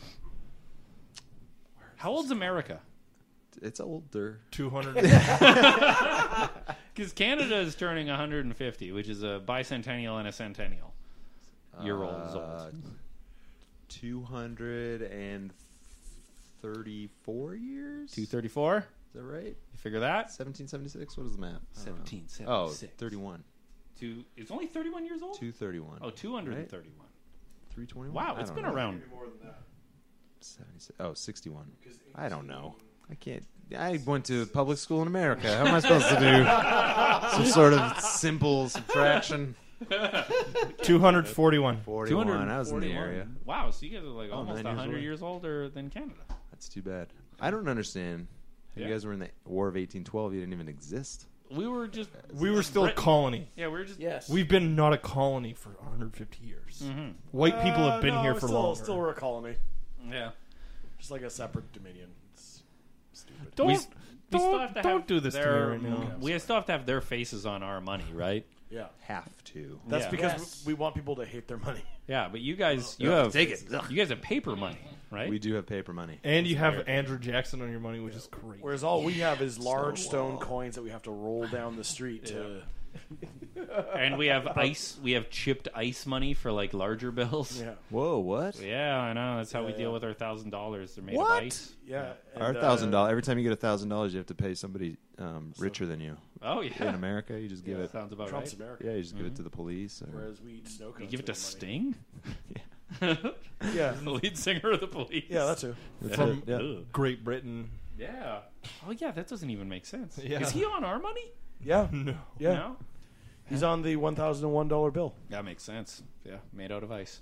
How old's America? it's older. two hundred. Because Canada is turning one hundred fifty, which is a bicentennial and a centennial. Year old is Uh, old. Two hundred and thirty-four years. two thirty-four? Is that right? You figure that? Seventeen seventy-six. What is the math? I don't know. seventeen Oh, seventy-six. thirty-one. Two, it's only thirty-one years old? Two thirty-one. Oh, two hundred thirty-one. three twenty-one. Wow, it's been around. seventy-six. Oh, sixty-one. I don't know. I can't. I went to public school in America. How am I supposed to do some sort of simple subtraction? two hundred forty-one. forty-one. I was in the area. Wow, so you guys are like Oh, almost nine one years hundred older. years older than Canada. That's too bad. I don't understand. Yeah. You guys were in the War of eighteen twelve. You didn't even exist. We were just We were still a Britain. colony. Yeah, we were just Yes. We've been not a colony for one hundred fifty years. Mm-hmm. White people Uh, have been no, here we're for still, longer. Still, we're a colony, yeah. just like a separate dominion. It's stupid. Don't, We s- We still don't, have to don't have do this to me their- right now. We still have to have their faces on our money, right? Yeah, Have to. that's Yeah. because Yes. we want people to hate their money. Yeah, but you guys, you Yeah, have take it. You guys have paper money, right? We do have paper money. And you have Andrew Jackson on your money, which is great. Whereas all we have is large stone coins that we have to roll down the street to. and we have ice. We have chipped ice money for like larger bills. Yeah, Whoa, what? Yeah, I know. That's how we Yeah, deal yeah. with our thousand dollars. They're made What? of ice. yeah. Our and, uh, thousand dollars. Every time you get a thousand dollars, you have to pay somebody um, richer than you. Oh In yeah, America, you just give it. sounds about Trump's right. America. Yeah, you just give it to the police. Or, Whereas we eat snow cones. You give it to for the money. Sting, Yeah, the lead singer of the Police. yeah, that's who. That's From it, yeah. Ugh. Great Britain. Yeah. Oh yeah, that doesn't even make sense. Yeah. Is he on our money? Yeah, No. yeah. No? He's on the one thousand and one dollar bill. That makes sense. Yeah, made out of ice.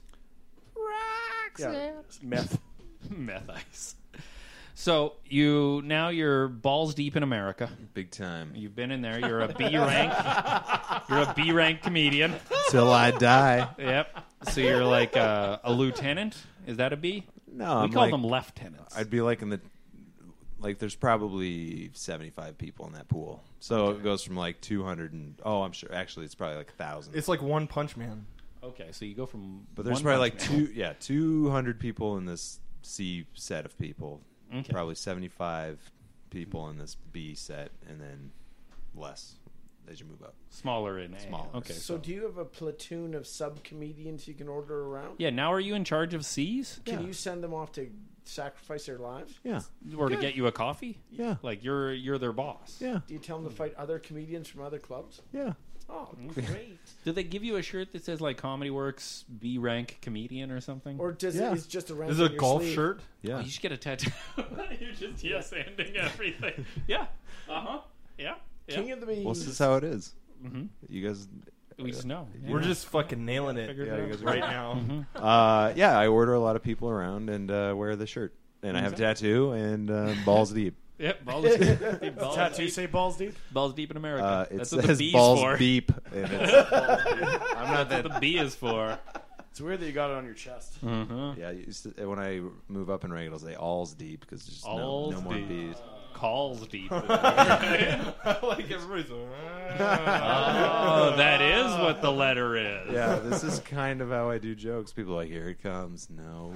Yeah, meth. Meth ice. So you now you're balls deep in America. Big time. You've been in there. You're a B rank. You're a B rank comedian. Till I die. Yep. So you're like a, a lieutenant. Is that a B? No, we I'm call like, them lieutenants. I'd be like in the like. There's probably seventy-five people in that pool, so it goes from like two hundred and oh, I'm sure. Actually, it's probably like a thousand. It's like One Punch Man. Okay, so you go from. But there's one probably punch like man. two, yeah, two hundred people in this C set of people. Okay. Probably seventy-five people in this B set, and then less as you move up. Smaller in A. Smaller. Okay. So, do you have a platoon of sub comedians you can order around? Yeah. Now are you in charge of C's Can Yeah. you send them off to sacrifice their lives? Yeah, or to get you a coffee? yeah, Like you're you're their boss. yeah, Do you tell them to fight other comedians from other clubs? yeah. Oh, great. Do they give you a shirt that says like Comedy Works B rank comedian or something? Or does Yeah. it is just around? This is a golf shirt. Yeah. Oh, you should get a tattoo. You're just yes ending everything. Yeah. Uh huh. Yeah. Yeah. King of the Bees. Well, this is how it is. Mhm. You guys, We just know. We're just fucking nailing it Figured Yeah, it you out. guys are right now. uh, yeah, I order a lot of people around and uh, wear the shirt, and I have a tattoo and uh, balls deep. Yep. Balls deep. Balls Tattoo deep. say balls deep. Balls deep in America. Uh, it That's what the says B's balls for. deep. And it's, I'm not That's that. what the B is for. It's weird that you got it on your chest. Mm-hmm. Yeah, you used to, when I move up in rank, it'll say all's deep because there's just no, All's no more deep. B's. Calls deep. like everybody's like, Oh, that is what the letter is. Yeah, this is kind of how I do jokes. People are like, here it comes. No.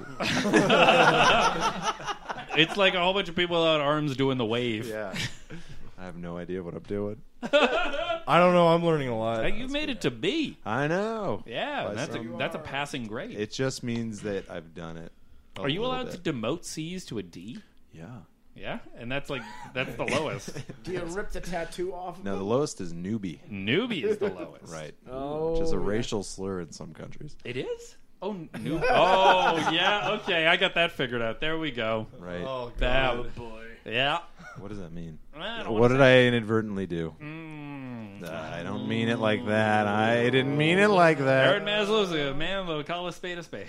It's like a whole bunch of people without arms doing the wave. Yeah. I have no idea what I'm doing. I don't know. I'm learning a lot. Hey, you made it to B. I know. Yeah, By that's a, some- that's a passing grade. It just means that I've done it. a Are you little allowed bit. to demote C's to a D? Yeah. Yeah, and that's like that's the lowest. Do you rip the tattoo off? Of No, the them? lowest is newbie. Newbie is the lowest. Right. Oh, Which is a yeah. racial slur in some countries. It is. Oh, new. Oh, yeah. Okay, I got that figured out. There we go. Right. Oh That- god. Boy. Yeah. What does that mean? I don't What wanna did I inadvertently do? Mm. Uh, I don't mean it like that. I didn't mean it like Aaron that. Maslow's a man that'll call a spade a spade.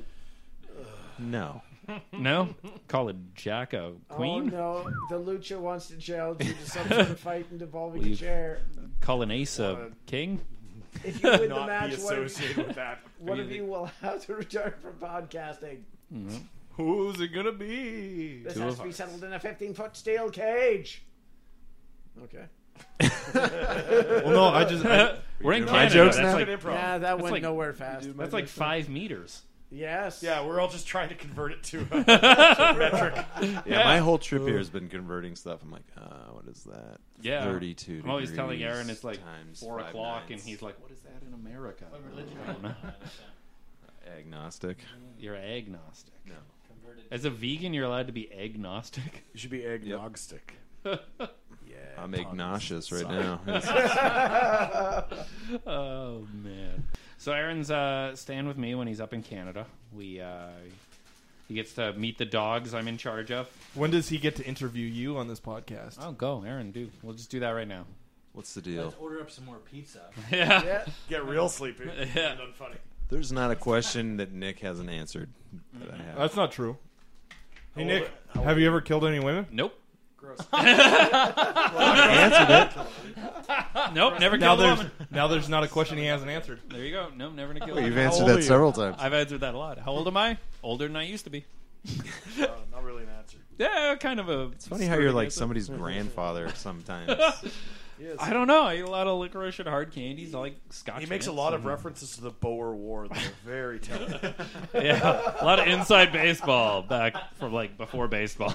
No. No? Call it Jack a Oh queen? no, the lucha wants to jail due to some sort of fight involving a Leave. chair. Call an ace a king? If you win the Not match, be one of, associated with that. one of you will have to return from podcasting. Who's it gonna be? This Two has of to be us. settled in a fifteen-foot steel cage. Okay. Well, no. I just. I, We're in doing Canada. my jokes that's now? like, Improv. Yeah, that went like- nowhere fast. that's like five meters. Yes. Yeah, we're all just trying to convert it to a metric. Yeah, my whole trip here has been converting stuff. I'm like, uh, what is that? Yeah. thirty-two I'm always telling degrees Aaron it's like times four five o'clock, and nines. he's like, "What is that in America?" I don't know. agnostic. You're agnostic. No. As a vegan, you're allowed to be agnostic. You should be agnostic. Yeah, I'm puns. agnostic right Sorry. now. It's- Oh man. So Aaron's uh, staying with me when he's up in Canada. We uh, He gets to meet the dogs I'm in charge of. When does he get to interview you on this podcast? Oh, go, Aaron. Do we'll just do that right now. What's the deal? Let's order up some more pizza. Yeah. Yeah. Get real sleepy. Yeah. Unfunny. There's not a question that Nick hasn't answered that I have. That's not true. Hey, How Nick, old- how have old you are ever killed any women? Nope. Gross. answered it. Nope. Never Now killed a there's, woman. now there's not a question he hasn't answered. There you go. Nope. Never gonna kill. Well, a you've woman. answered old are that you? several times. I've answered that a lot. How old am I? Older than I used to be. Uh, not really an answer. Yeah, kind of a. It's funny how you're like somebody's grandfather sometimes. I don't know. I eat a lot of licorice and hard candies. I like Scotch. He makes a Mints lot of and- references to the Boer War that are very telling. Yeah, a lot of inside baseball back from like before baseball.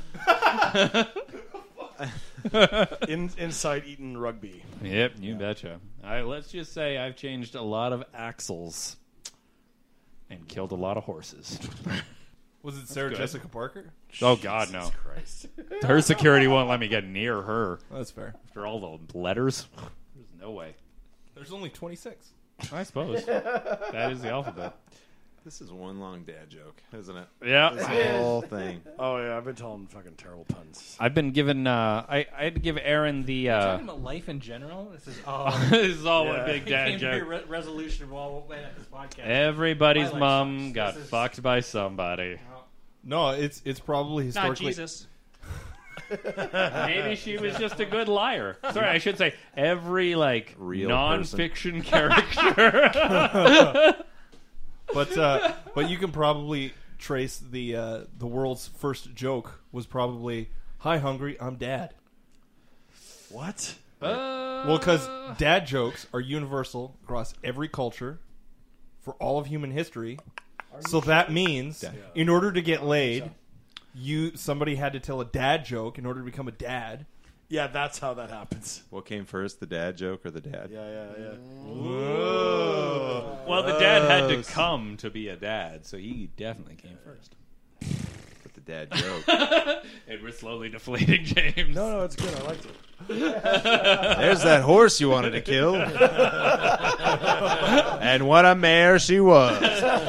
In, inside Eaton rugby. Yep, you betcha. I, let's just say I've changed a lot of axles and killed a lot of horses. Was it Sarah good. Jessica Parker? Oh God, no! Christ. Her security won't let me get near her That's fair. after all the letters. There's no way. There's only twenty-six. I suppose that is the alphabet. This is one long dad joke, isn't it? Yeah. This whole thing. Oh, yeah, I've been telling fucking terrible puns. I've been given. Uh, I I had to give Aaron the. Uh, Talking about life in general. This is all. this is all Yeah. one big It dad came to be a joke. re- resolution of all we'll at this podcast. Everybody's My life mom sucks. got This is- fucked by somebody. No, it's it's probably Not historically. Jesus. Maybe she was just a good liar. Sorry, I should say every like Real non-fiction character. But uh, but you can probably trace the uh, the world's first joke was probably "Hi, hungry, I'm dad." What? Uh, Well, because dad jokes are universal across every culture for all of human history. So that means, in order to get laid, you somebody had to tell a dad joke in order to become a dad. Yeah, that's how that happens. What came first, the dad joke or the dad? Yeah, yeah, yeah. well, the dad had to come to be a dad, so he definitely came first. But the dad joke. And we're slowly deflating James. No, no, it's good. I liked it. There's that horse you wanted to kill. And what a mare she was.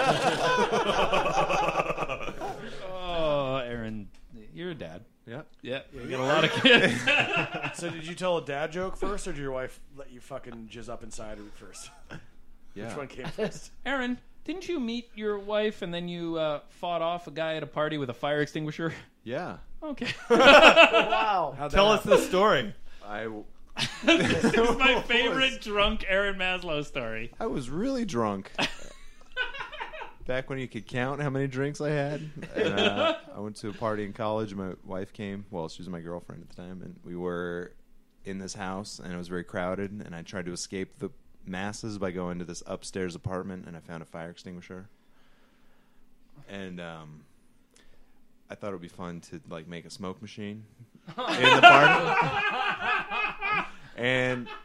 Oh, Aaron, you're a dad. Yeah. Yeah, you got a lot of kids. So did you tell a dad joke first, or did your wife let you fucking jizz up inside of it first? Yeah. Which one came first? Aaron, didn't you meet your wife and then you uh, fought off a guy at a party with a fire extinguisher? Yeah. Okay. Wow. How'd that Tell us happen? the story. I, This is my favorite drunk Aaron Maslow story. I was really drunk. Back when you could count how many drinks I had. And, uh, I went to a party in college. My wife came. Well, she was my girlfriend at the time. And we were in this house, and it was very crowded. And I tried to escape the masses by going to this upstairs apartment, and I found a fire extinguisher. And um, I thought it would be fun to like make a smoke machine in the party. And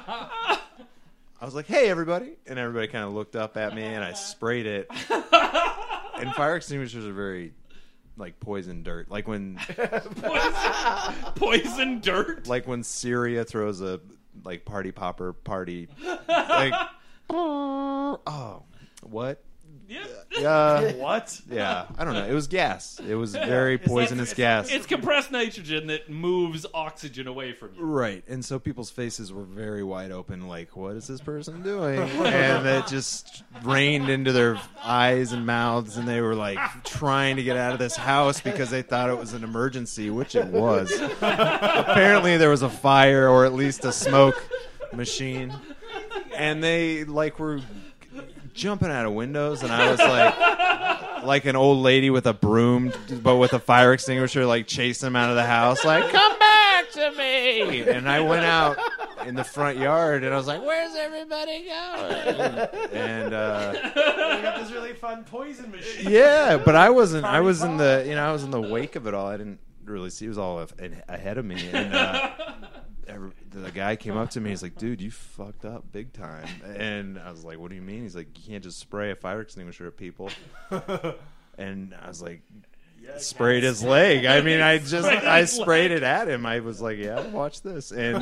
I was like, "Hey, everybody!" And everybody kind of looked up at me, and I sprayed it. And fire extinguishers are very like poison dirt, like when Poison, poison dirt. like when Syria throws a like party popper party. Like, oh, what? Yeah. Yeah, What? yeah. I don't know. It was gas. It was very poisonous gas. It's compressed nitrogen that moves oxygen away from you. Right, and so people's faces were very wide open, like, what is this person doing? And it just rained into their eyes and mouths, and they were, like, trying to get out of this house because they thought it was an emergency, which it was. Apparently there was a fire or at least a smoke machine. And they, like, were jumping out of windows, and I was like, like an old lady with a broom, but with a fire extinguisher, like chasing them out of the house, like, come back to me. And I went out in the front yard, and I was like, where's everybody going? And uh, We got this really fun poison machine. yeah, but I wasn't. I was in the, you know, I was in the wake of it all. I didn't really see. It was all a- ahead of me, and uh, every, the guy came up to me. He's like, "Dude, you fucked up big time." And I was like, "What do you mean?" He's like, "You can't just spray a fire extinguisher at people." And I was like, sprayed his leg. I mean, I just Sprayed I his sprayed leg. it at him. I was like, "Yeah, watch this." And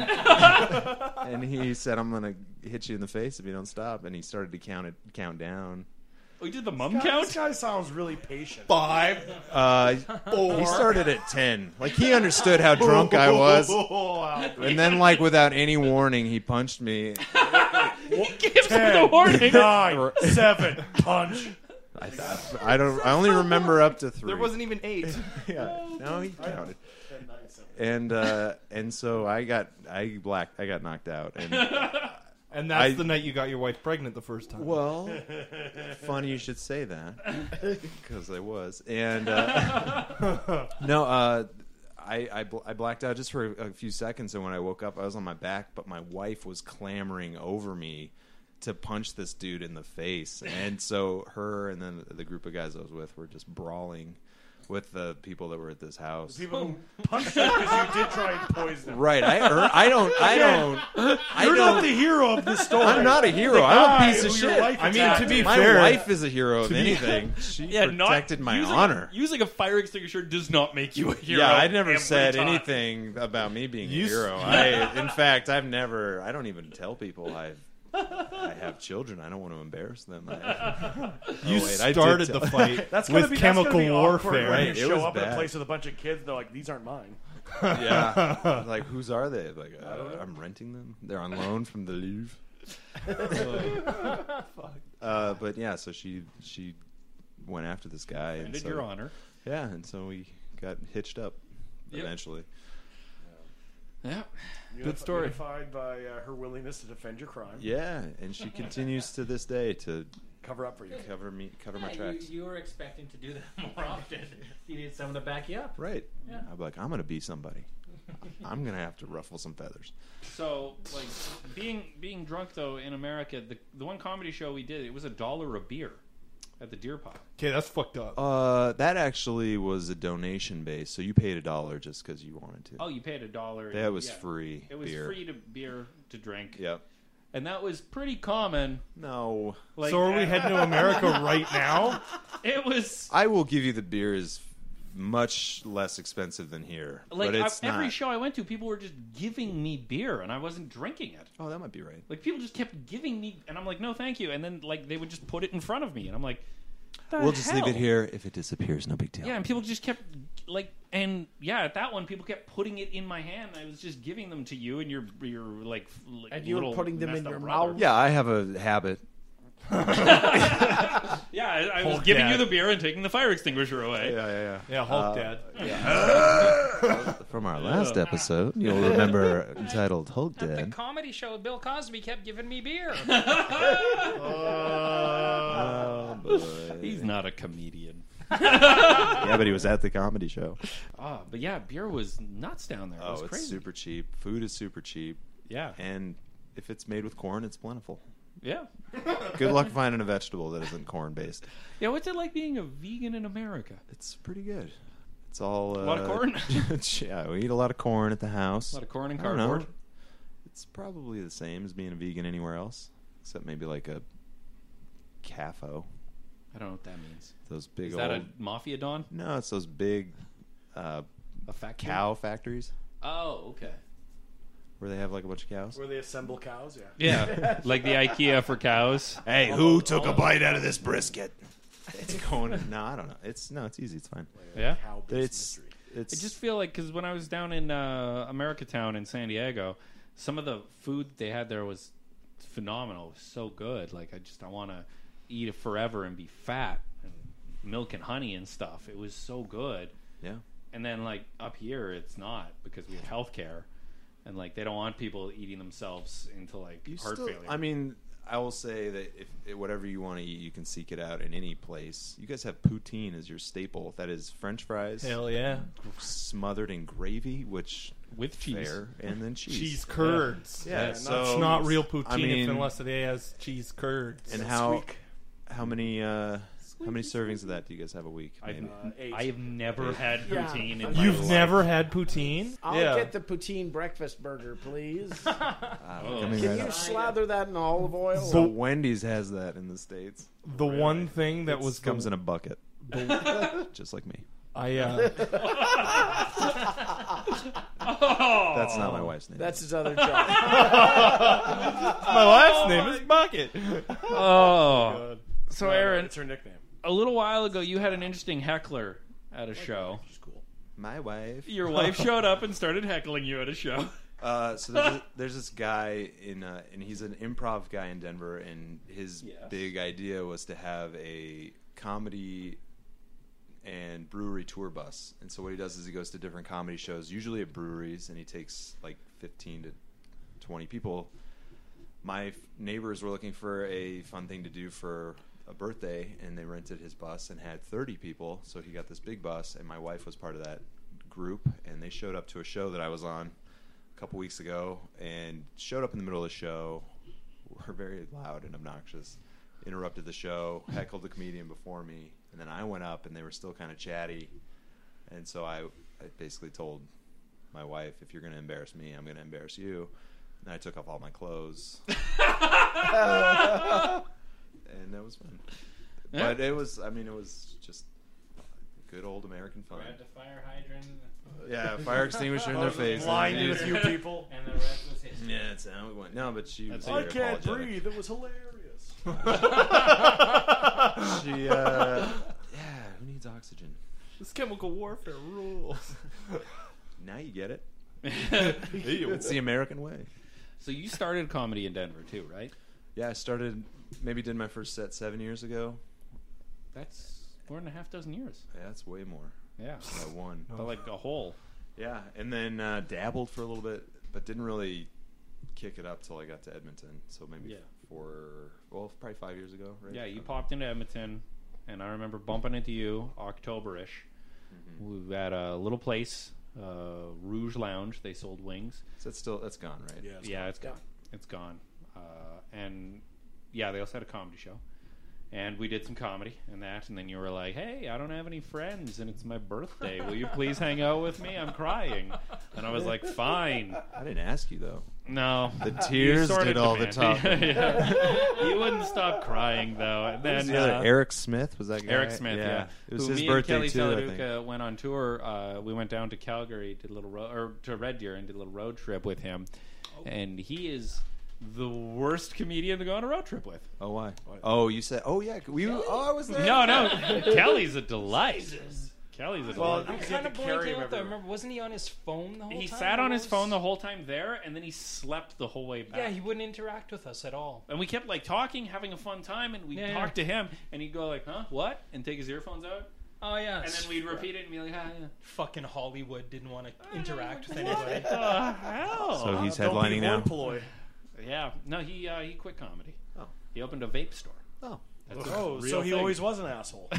and he said, "I'm gonna hit you in the face if you don't stop." And he started to count it, count down. Oh, you did the mum God, count? This guy sounds really patient. Five. Uh, he started at ten. Like he understood how drunk I was, and then like without any warning, he punched me. He gives me the warning. Nine, seven, punch. I, I don't. I only remember up to three. There wasn't even eight. Yeah. No, he counted. And uh, and so I got I blacked. I got knocked out. And And that's I- the night you got your wife pregnant the first time. well, funny you should say that because I was. And uh, no, uh, I I, bl- I blacked out just for a, a few seconds. And when I woke up, I was on my back, but my wife was clambering over me to punch this dude in the face. And so her and then the group of guys I was with were just brawling with the people that were at this house. People who punched you because you did try and poison him. Right. I er, I don't I don't I You're don't not the hero of this story. I'm not a hero. The I'm a guy piece of who your shit. wife I mean, attacked. to be My fair, wife is a hero of be- anything. She Yeah, not protected my using, honor. Using a fire extinguisher does not make you a hero. Yeah, I never every said time. anything about me being You a s- hero. I, in fact, I've never. I don't even tell people I've. I have children. I don't want to embarrass them. I, you oh, wait, I did started tell- the fight That's gonna with be, chemical that's gonna be awkward warfare. when Right, you it show was up at a bad. place with a bunch of kids. They're like, "These aren't mine." Yeah, like whose are they? Like I don't, I'm renting them. They're on loan from the Louvre. uh, but yeah, so she she went after this guy. And Ended so, your honor. Yeah, and so we got hitched up Yep. eventually. Yeah. Good story. Unified by uh, her willingness to defend your crime, Yeah, and she continues to this day to cover up for you. cover me, cover my Yeah, tracks. you, you were expecting to do that more often. You need someone to back you up. Right. Yeah. I'm like, I'm gonna be somebody. I'm gonna have to ruffle some feathers. So, like, being being drunk though in America, the the one comedy show we did, it was a dollar a beer at the Deer Pile. Okay, that's fucked up. Uh, that actually was a donation base, so you paid a dollar just because you wanted to. Oh, you paid a dollar. that was yeah. free. It was beer. free to beer to drink. Yep. And that was pretty common. No. Like, so are we heading to America right now? It was I will give you the beer is much less expensive than here, like but it's I, every not. show I went to, people were just giving me beer, and I wasn't drinking it. Oh, that might be right. Like people just kept giving me, and I'm like, no, thank you. And then like they would just put it in front of me, and I'm like, the We'll just leave hell? it here. If it disappears, no big deal. Yeah, and people just kept like, and yeah, at that one, people kept putting it in my hand. I was just giving them to you, and you're you're like, f- like And you were little putting them messed in up your brother. mouth? Yeah, I have a habit. Yeah, I, I was Hulk giving dad. you the beer and taking the fire extinguisher away. Yeah, yeah, Yeah, Hulk Uh, Dad. From our last episode, you'll remember entitled Hulk At the Dad. comedy show, Bill Cosby kept giving me beer. Oh, boy. He's not a comedian. Yeah, but he was at the comedy show. Ah, but yeah, beer was nuts down there. It Oh, was it's crazy. super cheap. Food is super cheap. Yeah, And if it's made with corn, it's plentiful. yeah, Good luck finding a vegetable that isn't corn based. yeah. What's it like being a vegan in America? It's pretty good. It's all uh, A lot of corn? Yeah, we eat a lot of corn at the house. A lot of corn and I don't know. cardboard. It's probably the same as being a vegan anywhere else, except maybe like a C A F O. I don't know what that means. Those big Is old. that a mafia don? No, it's those big uh, A factory? cow factories Oh, okay. where they have like a bunch of cows. Where they assemble cows, yeah. Yeah, like the IKEA for cows. Hey, who took a bite out of this brisket? It's going. No, I don't know. It's no, it's easy. It's fine. Yeah. Cow-based It's mystery. it's. I just feel like because when I was down in uh, America Town in San Diego, some of the food they had there was phenomenal. It was so good. Like I just I want to eat it forever and be fat and milk and honey and stuff. It was so good. yeah. And then like up here, it's not because we have health care, and like they don't want people eating themselves into like You heart still, failure. I mean, I will say that if, if whatever you want to eat, you can seek it out in any place. You guys have poutine as your staple. That is French fries Hell yeah. smothered in gravy, which with cheese. fair, and then cheese. Cheese curds. Yeah, That's so- not real poutine I mean- if unless it has cheese curds. And how how many uh, how many servings of that do you guys have a week? I've, Maybe? Uh, eight. I have never had Yeah. poutine in my You've life. never had poutine? I'll yeah. get the poutine breakfast burger, please. Ah, Oh. coming Can right you up. slather that in olive oil? So Wendy's has that in the States. the one thing that It was comes the, in a bucket, just like me. I uh, That's not my wife's name. That's his other job. my last name is Bucket. Oh, So, No, no, Aaron, it's her nickname. a little while ago, you had an interesting heckler at a show. She's cool. My wife. Your wife showed up and started heckling you at a show. Uh, so there's, a, there's this guy in, uh, and he's an improv guy in Denver, and his Yes. big idea was to have a comedy and brewery tour bus. And so what he does is he goes to different comedy shows, usually at breweries, and he takes like fifteen to twenty people. My f- neighbors were looking for a fun thing to do for a birthday, and they rented his bus and had thirty people. So he got this big bus, and my wife was part of that group, and they showed up to a show that I was on a couple weeks ago, and showed up in the middle of the show, were very loud and obnoxious, interrupted the show, heckled the comedian before me, and then I went up, and they were still kind of chatty, and so I, I basically told my wife, if you're going to embarrass me, I'm going to embarrass you, and I took off all my clothes. And that was fun. Yeah. But it was, I mean, it was just good old American fun. Grabbed a fire hydrant, Yeah, fire extinguisher in their face. Blinded a few people. and the rest was history. Yeah, that's how it went. No, but she was That's I very can't apologetic. breathe. It was hilarious. She, uh, yeah, who needs oxygen? This chemical warfare rules. Now you get it. Ew. It's the American way. So you started comedy in Denver too, right? Yeah, I started, maybe did my first set seven years ago. That's more than a half dozen years. Yeah, that's way more. Yeah, That one. but like a whole. Yeah, and then uh, dabbled for a little bit, but didn't really kick it up till I got to Edmonton. So maybe Yeah. four, well, probably five years ago, right? Yeah, you popped into Edmonton, and I remember bumping into you October-ish. Mm-hmm. We had a little place, uh, Rouge Lounge. They sold wings. So that's still, that's gone, right? Yeah, it's yeah, gone. it's gone. It's gone. Uh, and yeah, they also had a comedy show. And we did some comedy and that, and then you were like, hey, I don't have any friends, and it's my birthday. Will you please hang out with me? I'm crying. And I was like, fine. I didn't ask you, though. No. The You tears sorta did all the demanded- talking. Yeah. You wouldn't stop crying, though. And Who was then the other? uh, Eric Smith? Was that guy? Eric Smith, yeah. It was Who his me birthday, and Kelly too, I think. Saladuca went on tour. Uh, we went down to Calgary, did a little road, or to Red Deer, and did a little road trip with him. And he is the worst comedian to go on a road trip with. Oh, why? Oh, you said, oh, yeah. We, oh, I was there. No, no. Kelly's a delight. Kelly's a Well, delight. I'm You kind had of to carry blanking him out though. everywhere. Remember, wasn't he on his phone the whole He time? sat or on his was- phone the whole time there, and then he slept the whole way back. Yeah, he wouldn't interact with us at all. And we kept like talking, having a fun time, and we'd Yeah, talk yeah. to him, and he'd go like, "Huh, what?" and take his earphones out, Oh yeah, and then we'd repeat it and be like, "Ah, yeah." fucking Hollywood didn't want to interact with anybody. What the hell? So he's Don't headlining be now. employed. yeah, no, he uh, he quit comedy. Oh. He opened a vape store. Oh. That's a Oh, real so he thing. always was an asshole.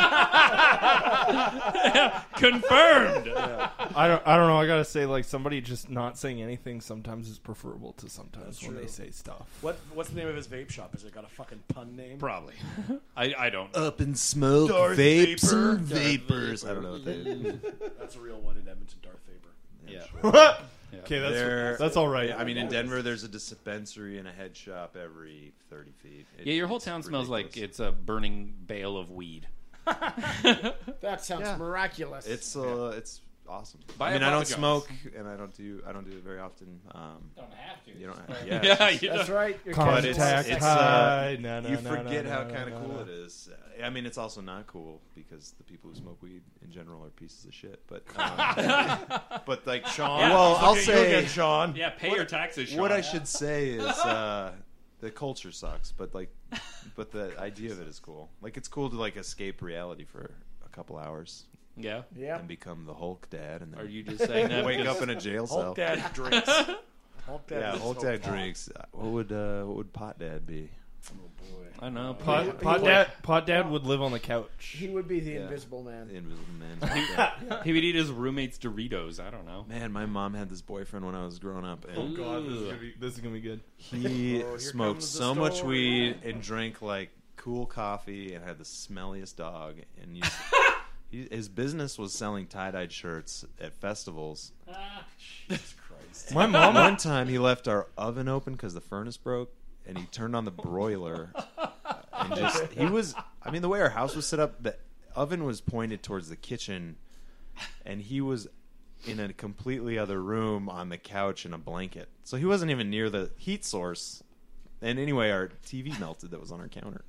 Confirmed. I don't. I don't know. I gotta say, like, somebody just not saying anything sometimes is preferable to sometimes That's when true. they say stuff. What What's the name of his vape shop? Has it got a fucking pun name? Probably. I I don't. Up in smoke, Darth vapes Vapor. and vapors. I don't know what that is. That's a real one in Edmonton, Darth Vapor. Yeah. Okay, that's There- that's all right. I mean, in Denver, there's a dispensary and a head shop every thirty feet. It- Yeah, your whole it's town smells like ridiculous. it's a burning bale of weed. That sounds Yeah. miraculous. It's uh, it's awesome. Buy I a mean, I don't Papa smoke, and I don't do I don't do it very often. Um, Don't have to. you don't. But- Yeah, Yeah, it's just- you That's don't- right. You're But casual. it's- Contact it's, high. uh, Na, na, you na, forget na, how na, kind of na, cool na. it is. Uh, I mean, it's also not cool because the people who smoke weed in general are pieces of shit. But um, but like Sean, Yeah, well, he's I'll Okay, you say again, Sean. Yeah, pay your taxes, Sean. what I should say is uh, the culture sucks, but like, but the idea of it is cool. Like, it's cool to like escape reality for a couple hours Yeah. Yeah. and become the Hulk dad, and then Are you just saying that? wake because- up in a jail cell. Hulk Dad drinks. Hulk Dad Yeah, is Hulk so dad pot. drinks. Uh, What would uh, what would pot dad be? Oh boy. I don't know. Pot, He- pot he dad. Pot dad would live on the couch. He would be the Yeah. invisible man. The Invisible Man. Yeah. He would eat his roommate's Doritos. I don't know. Man, my mom had this boyfriend when I was growing up, Oh and god, this is gonna be, this is gonna be good. he Oh, here smoked comes the so much story. weed and drank like cool coffee and had the smelliest dog. And he, he, his business was selling tie-dyed shirts at festivals. Jesus Christ. My mom. One time he left our oven open because the furnace broke, and he turned on the broiler. And just he was. I mean, the way our house was set up, the oven was pointed towards the kitchen, and he was in a completely other room on the couch in a blanket. So he wasn't even near the heat source. And anyway, our T V melted that was on our counter.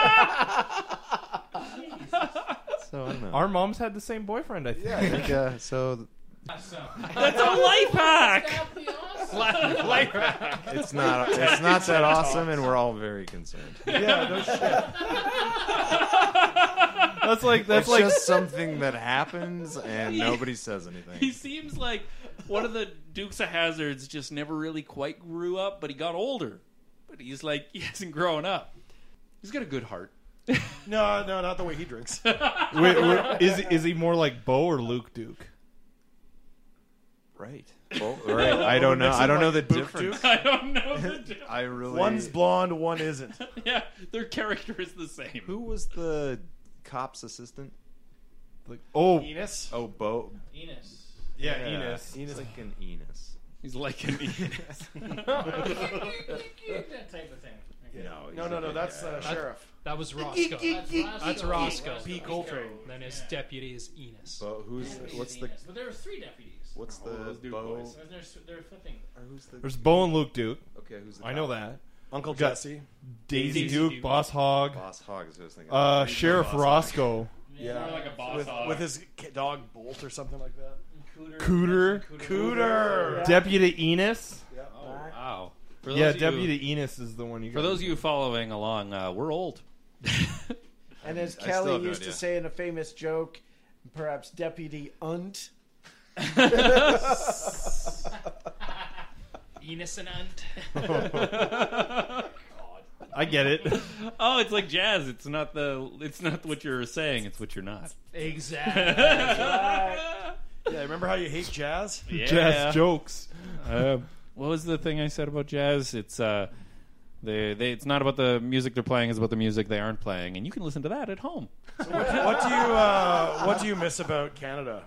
So I don't know. Our moms had the same boyfriend, I think. yeah, I think, uh, so That's a life hack. Life, life hack. it's not it's not that awesome, and we're all very concerned. Yeah, no shit. That's like that's It's like just something that happens, and nobody says anything. He seems like one of the Dukes of Hazzards just never really quite grew up, but he got older. But he's like, he hasn't grown up. He's got a good heart. No, no, not the way he drinks. wait, wait, is is he more like Bo or Luke Duke? Right. Well, right. I don't know. I don't know the difference. I don't know the difference. I really. One's blonde, one isn't. Yeah, their character is the same. Who was the cop's assistant? Like oh Enos? Oh, Bo. Enos. yeah, Enos. Enos. Like an Enos. He's like an Enos. That type of thing. Okay. No, No, no, no, that's uh, Sheriff. That was Roscoe. That's Roscoe. That's Roscoe. P. Coltrane. Then his deputy is Enos. Bo. Who's what's the But there were three deputies. what's the those Duke Bo? boys. They're, they're flipping. Or who's the? There's Bo and Luke Duke. Okay, who's the? I know cop? that. Uncle Got- Jesse. Daisy, Daisy Duke, Duke. Boss Hog, Boss Hog is who I was thinking. uh, of. Sheriff Boss Hog. Roscoe, Yeah. More like a boss with, hog. with his ki- dog Bolt or something like that. Cooter, Cooter. Deputy Enos. Oh, wow. For Yeah, those of you- Deputy Enos is the one you. For gotta those of do. you following along, uh, we're old. And as I still Kelly have no used to idea. say in a famous joke, perhaps Deputy Unt. Enos and Unt. I get it. Oh, it's like jazz. It's not the. It's not what you're saying. It's what you're not. Exactly. Yeah, remember how you hate jazz? Yeah. Jazz jokes. Uh, what was the thing I said about jazz? It's uh, they they. It's not about the music they're playing. It's about the music they aren't playing, and you can listen to that at home. What, what do you uh, What do you miss about Canada?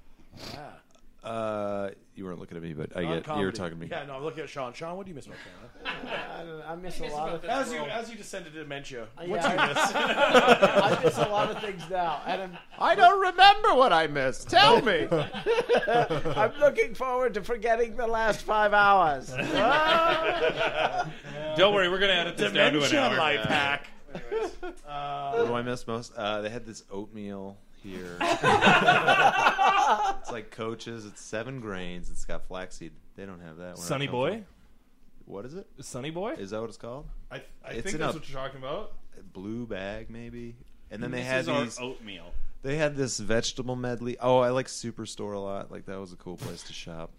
Uh, you weren't looking at me, but I On get you were comedy. talking to me. Yeah, no, I'm looking at Sean. Sean, what do you miss about Canada? I, don't know, I miss a lot of As you as you descend to dementia, Yeah, what do you miss? I miss a lot of things now, and I'm, I don't remember what I missed. Tell me. I'm looking forward to forgetting the last five hours. Don't worry, we're gonna edit this down to an Dementia hour. life Yeah. hack. Anyways, uh, What do I miss most? Uh, they had this oatmeal here. It's like Coach's. It's seven grains. It's got flaxseed. They don't have that. where I Sunny come Boy, from. What is it? Sunny Boy. Is that what it's called? I, I It's think in that's a- what you're talking about. A blue bag, maybe. And then they This had is our these. oatmeal. They had this vegetable medley. Oh, I like Superstore a lot. Like that was a cool place to shop.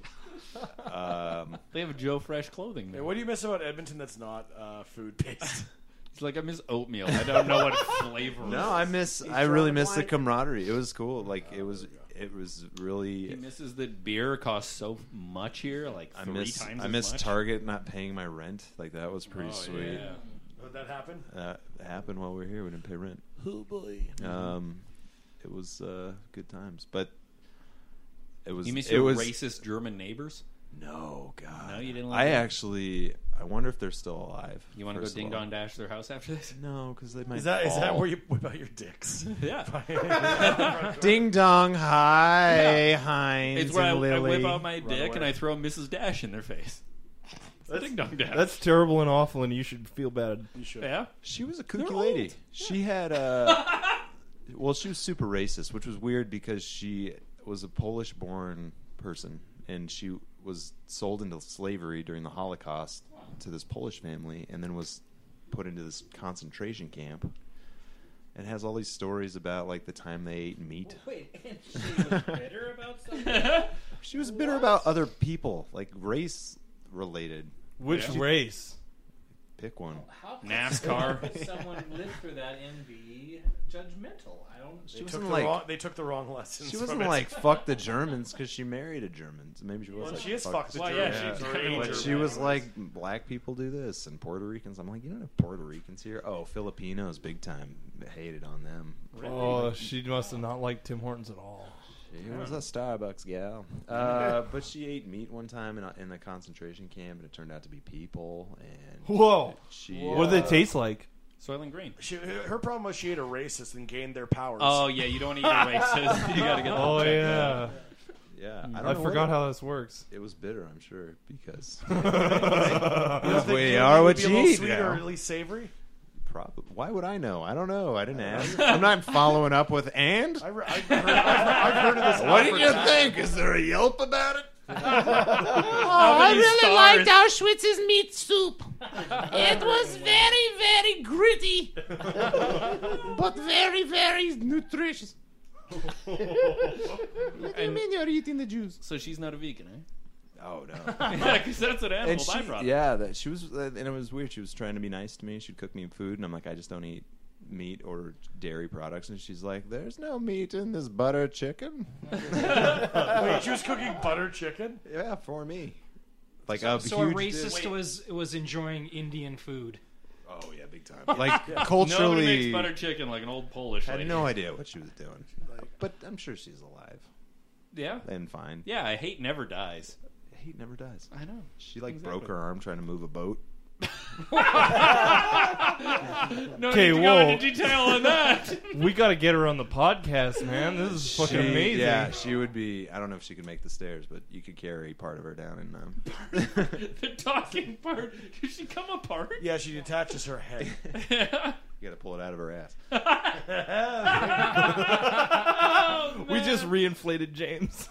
Um, They have Joe Fresh clothing yeah, there. what do you miss about Edmonton that's not uh, food based? It's like I miss oatmeal. I don't know what flavor. it no, is. I miss. I drawing really a miss the blank. camaraderie. It was cool. Like it was. It was He really. misses that beer costs so much here, like I three miss. times I as miss much. Target not paying my rent. Like that was pretty Oh, sweet. yeah. Would that happen? That happened while we were here. We didn't pay rent. Oh boy. Um, it was uh, good times, but it was. You miss it your was, racist German neighbors? No, God. No, you didn't like I that? actually. I wonder if they're still alive. You want to go first of ding all. dong dash their house after this? No, because they might. Is that is that fall. where you whip out your dicks? Yeah. Ding dong, hi, Heinz. It's where I, and I Lily. whip out my Run dick away. and I throw Missus Dash in their face. That's ding dong dash. That's terrible and awful, and you should feel bad. You should. yeah. She was a kooky They're lady. old. She had a. Well, she was super racist, which was weird because she was a Polish-born person, and she was sold into slavery during the Holocaust to this Polish family, and then was put into this concentration camp. And has all these stories about like the time they ate meat. Wait, and she was bitter about something? She was bitter about other people, like race related. Which Yeah. race? Pick one. How could, NASCAR. could someone live through that and be judgmental? I don't. She They wasn't took, the like- wrong, they took the wrong lessons. She from wasn't it. like fuck the Germans because she married a German. So maybe she was. Well, like, she is fuck fucked the Well, Germans. yeah, She's she's very German. But German. she was like, black people do this and Puerto Ricans. I'm like, you don't have Puerto Ricans here. Oh, Filipinos, big time. Hated on them. Oh, she must have not liked Tim Hortons at all. She was a Starbucks gal. Uh, but she ate meat one time in a, in a concentration camp, and it turned out to be people. And Whoa! she, What do they uh, taste like? Soylent Green. She, her problem was she ate a racist and gained their powers. Oh yeah, you don't want to eat a racist. You got to get. them Oh checked yeah. out. Yeah, I, don't I know forgot what how this works. it, it was bitter. I'm sure because You don't think we it are would what be a you little eat sweeter now. or at least savory? Probably. Why would I know? I don't know. I didn't ask. I'm not following up with and. I've, I've, heard, I've, I've heard of this. What did you Alfred think? Is there a Yelp about it? Oh, I really liked Auschwitz's meat soup. It was very, very gritty, but very, very nutritious. What do you mean you're eating the Jews? So she's not a vegan, eh? Oh no. Yeah, because that's an animal And she, byproduct. yeah, that she was, uh, and it was weird. She was trying to be nice to me. She'd cook me food, and I'm like, I just don't eat meat or dairy products. And she's like, "There's no meat in this butter chicken." Wait, she was cooking butter chicken? Yeah, for me. Like So, a so a huge racist dish. was was enjoying Indian food. Oh yeah, big time. Like Nobody culturally, makes butter chicken like an old Polish I had lady. no idea what she was doing. But I'm sure she's alive Yeah, and fine. yeah. I hate never dies. Hate never dies. I know. She like Exactly. broke her arm trying to move a boat. No Okay, need to go whoa. into detail on that. We got to get her on the podcast, man. This is fucking She- amazing. Yeah, she would be. I don't know if she could make the stairs, but you could carry part of her down and. Um, The talking part. Did she come apart? Yeah, she detaches her head. Yeah. you got to pull it out of her ass. Oh, We just reinflated James.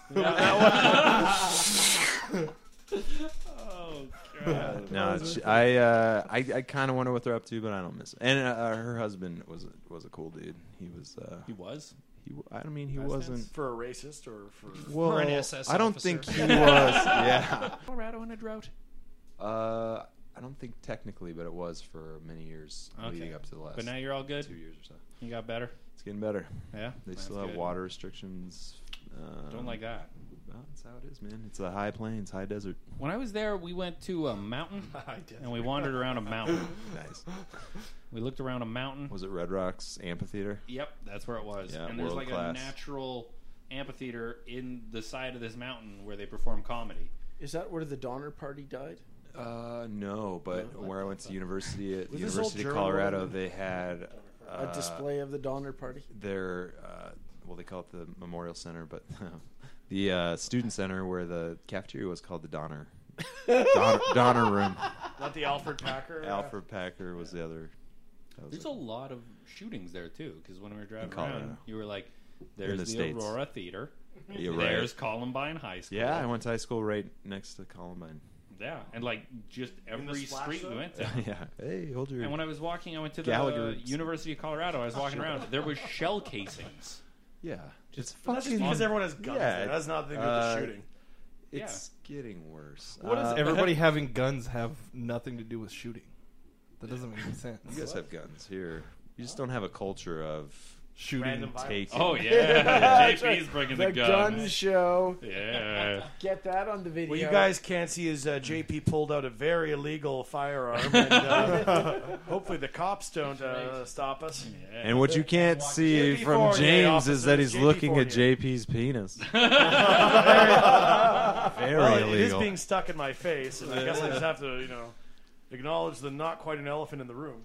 Oh god. No, she, I uh, I, I kind of wonder what they're up to, but I don't miss it. And uh, her husband was a, was a cool dude. He was. Uh, He was. he. I mean, he Nice wasn't. dance. For a racist or for... Well, For an S S I don't officer. think he was. Yeah. Colorado in a drought. Uh, I don't think technically, but it was for many years Okay. leading up to the last. But now you're all good. two years or so. You got better. It's getting better. Yeah. They That's still have good. water restrictions. Um, Don't like that. Well, that's how it is, man. It's the high plains, high desert. When I was there, we went to a mountain and we wandered around a mountain. Nice. We looked around a mountain. Was it Red Rocks Amphitheater? Yep, that's where it was. Yeah, and there's world like class. a natural amphitheater in the side of this mountain where they perform comedy. Is that where the Donner Party died? Uh, no, but where I went to university at Was this University of old German Colorado, woman? they had uh, A display of the Donner Party? their uh, well, they call it the Memorial Center, but the uh, student center where the cafeteria was called the Donner Donner, Donner Room. Not the Alfred Packer? Alfred Packer was the other. That was There's it. a lot of shootings there too, because when we were driving Colorado. around, you were like, "There's the the, States. Aurora Theater. You're right. There's Columbine High School." Yeah, I went to high school right next to Columbine. Yeah, and like just the every splash street zone? we went to. Yeah. Hey, hold your. And when I was walking, I went to the Gallagher. University of Colorado. I was walking around. There was shell casings. yeah, it's But that's just fucking. because everyone has guns Yeah, there. That's not the thing uh, with the shooting. It's getting worse. What does Uh, everybody having guns have nothing to do with shooting? That doesn't make any sense. You guys have guns here. You just don't have a culture of Shooting. Random violence. taking. Oh yeah, J P's bringing the, The guns. gun show. Yeah. Get that on the video. What you guys can't see is uh, J P pulled out a very illegal firearm, and uh, hopefully the cops don't uh, stop us. And what you can't see J P from Fournier, James is that officers, he's J P looking Fournier. at J P's penis. Very Well, it is illegal. being stuck in my face, and I guess I just have to, you know, acknowledge the not quite an elephant in the room.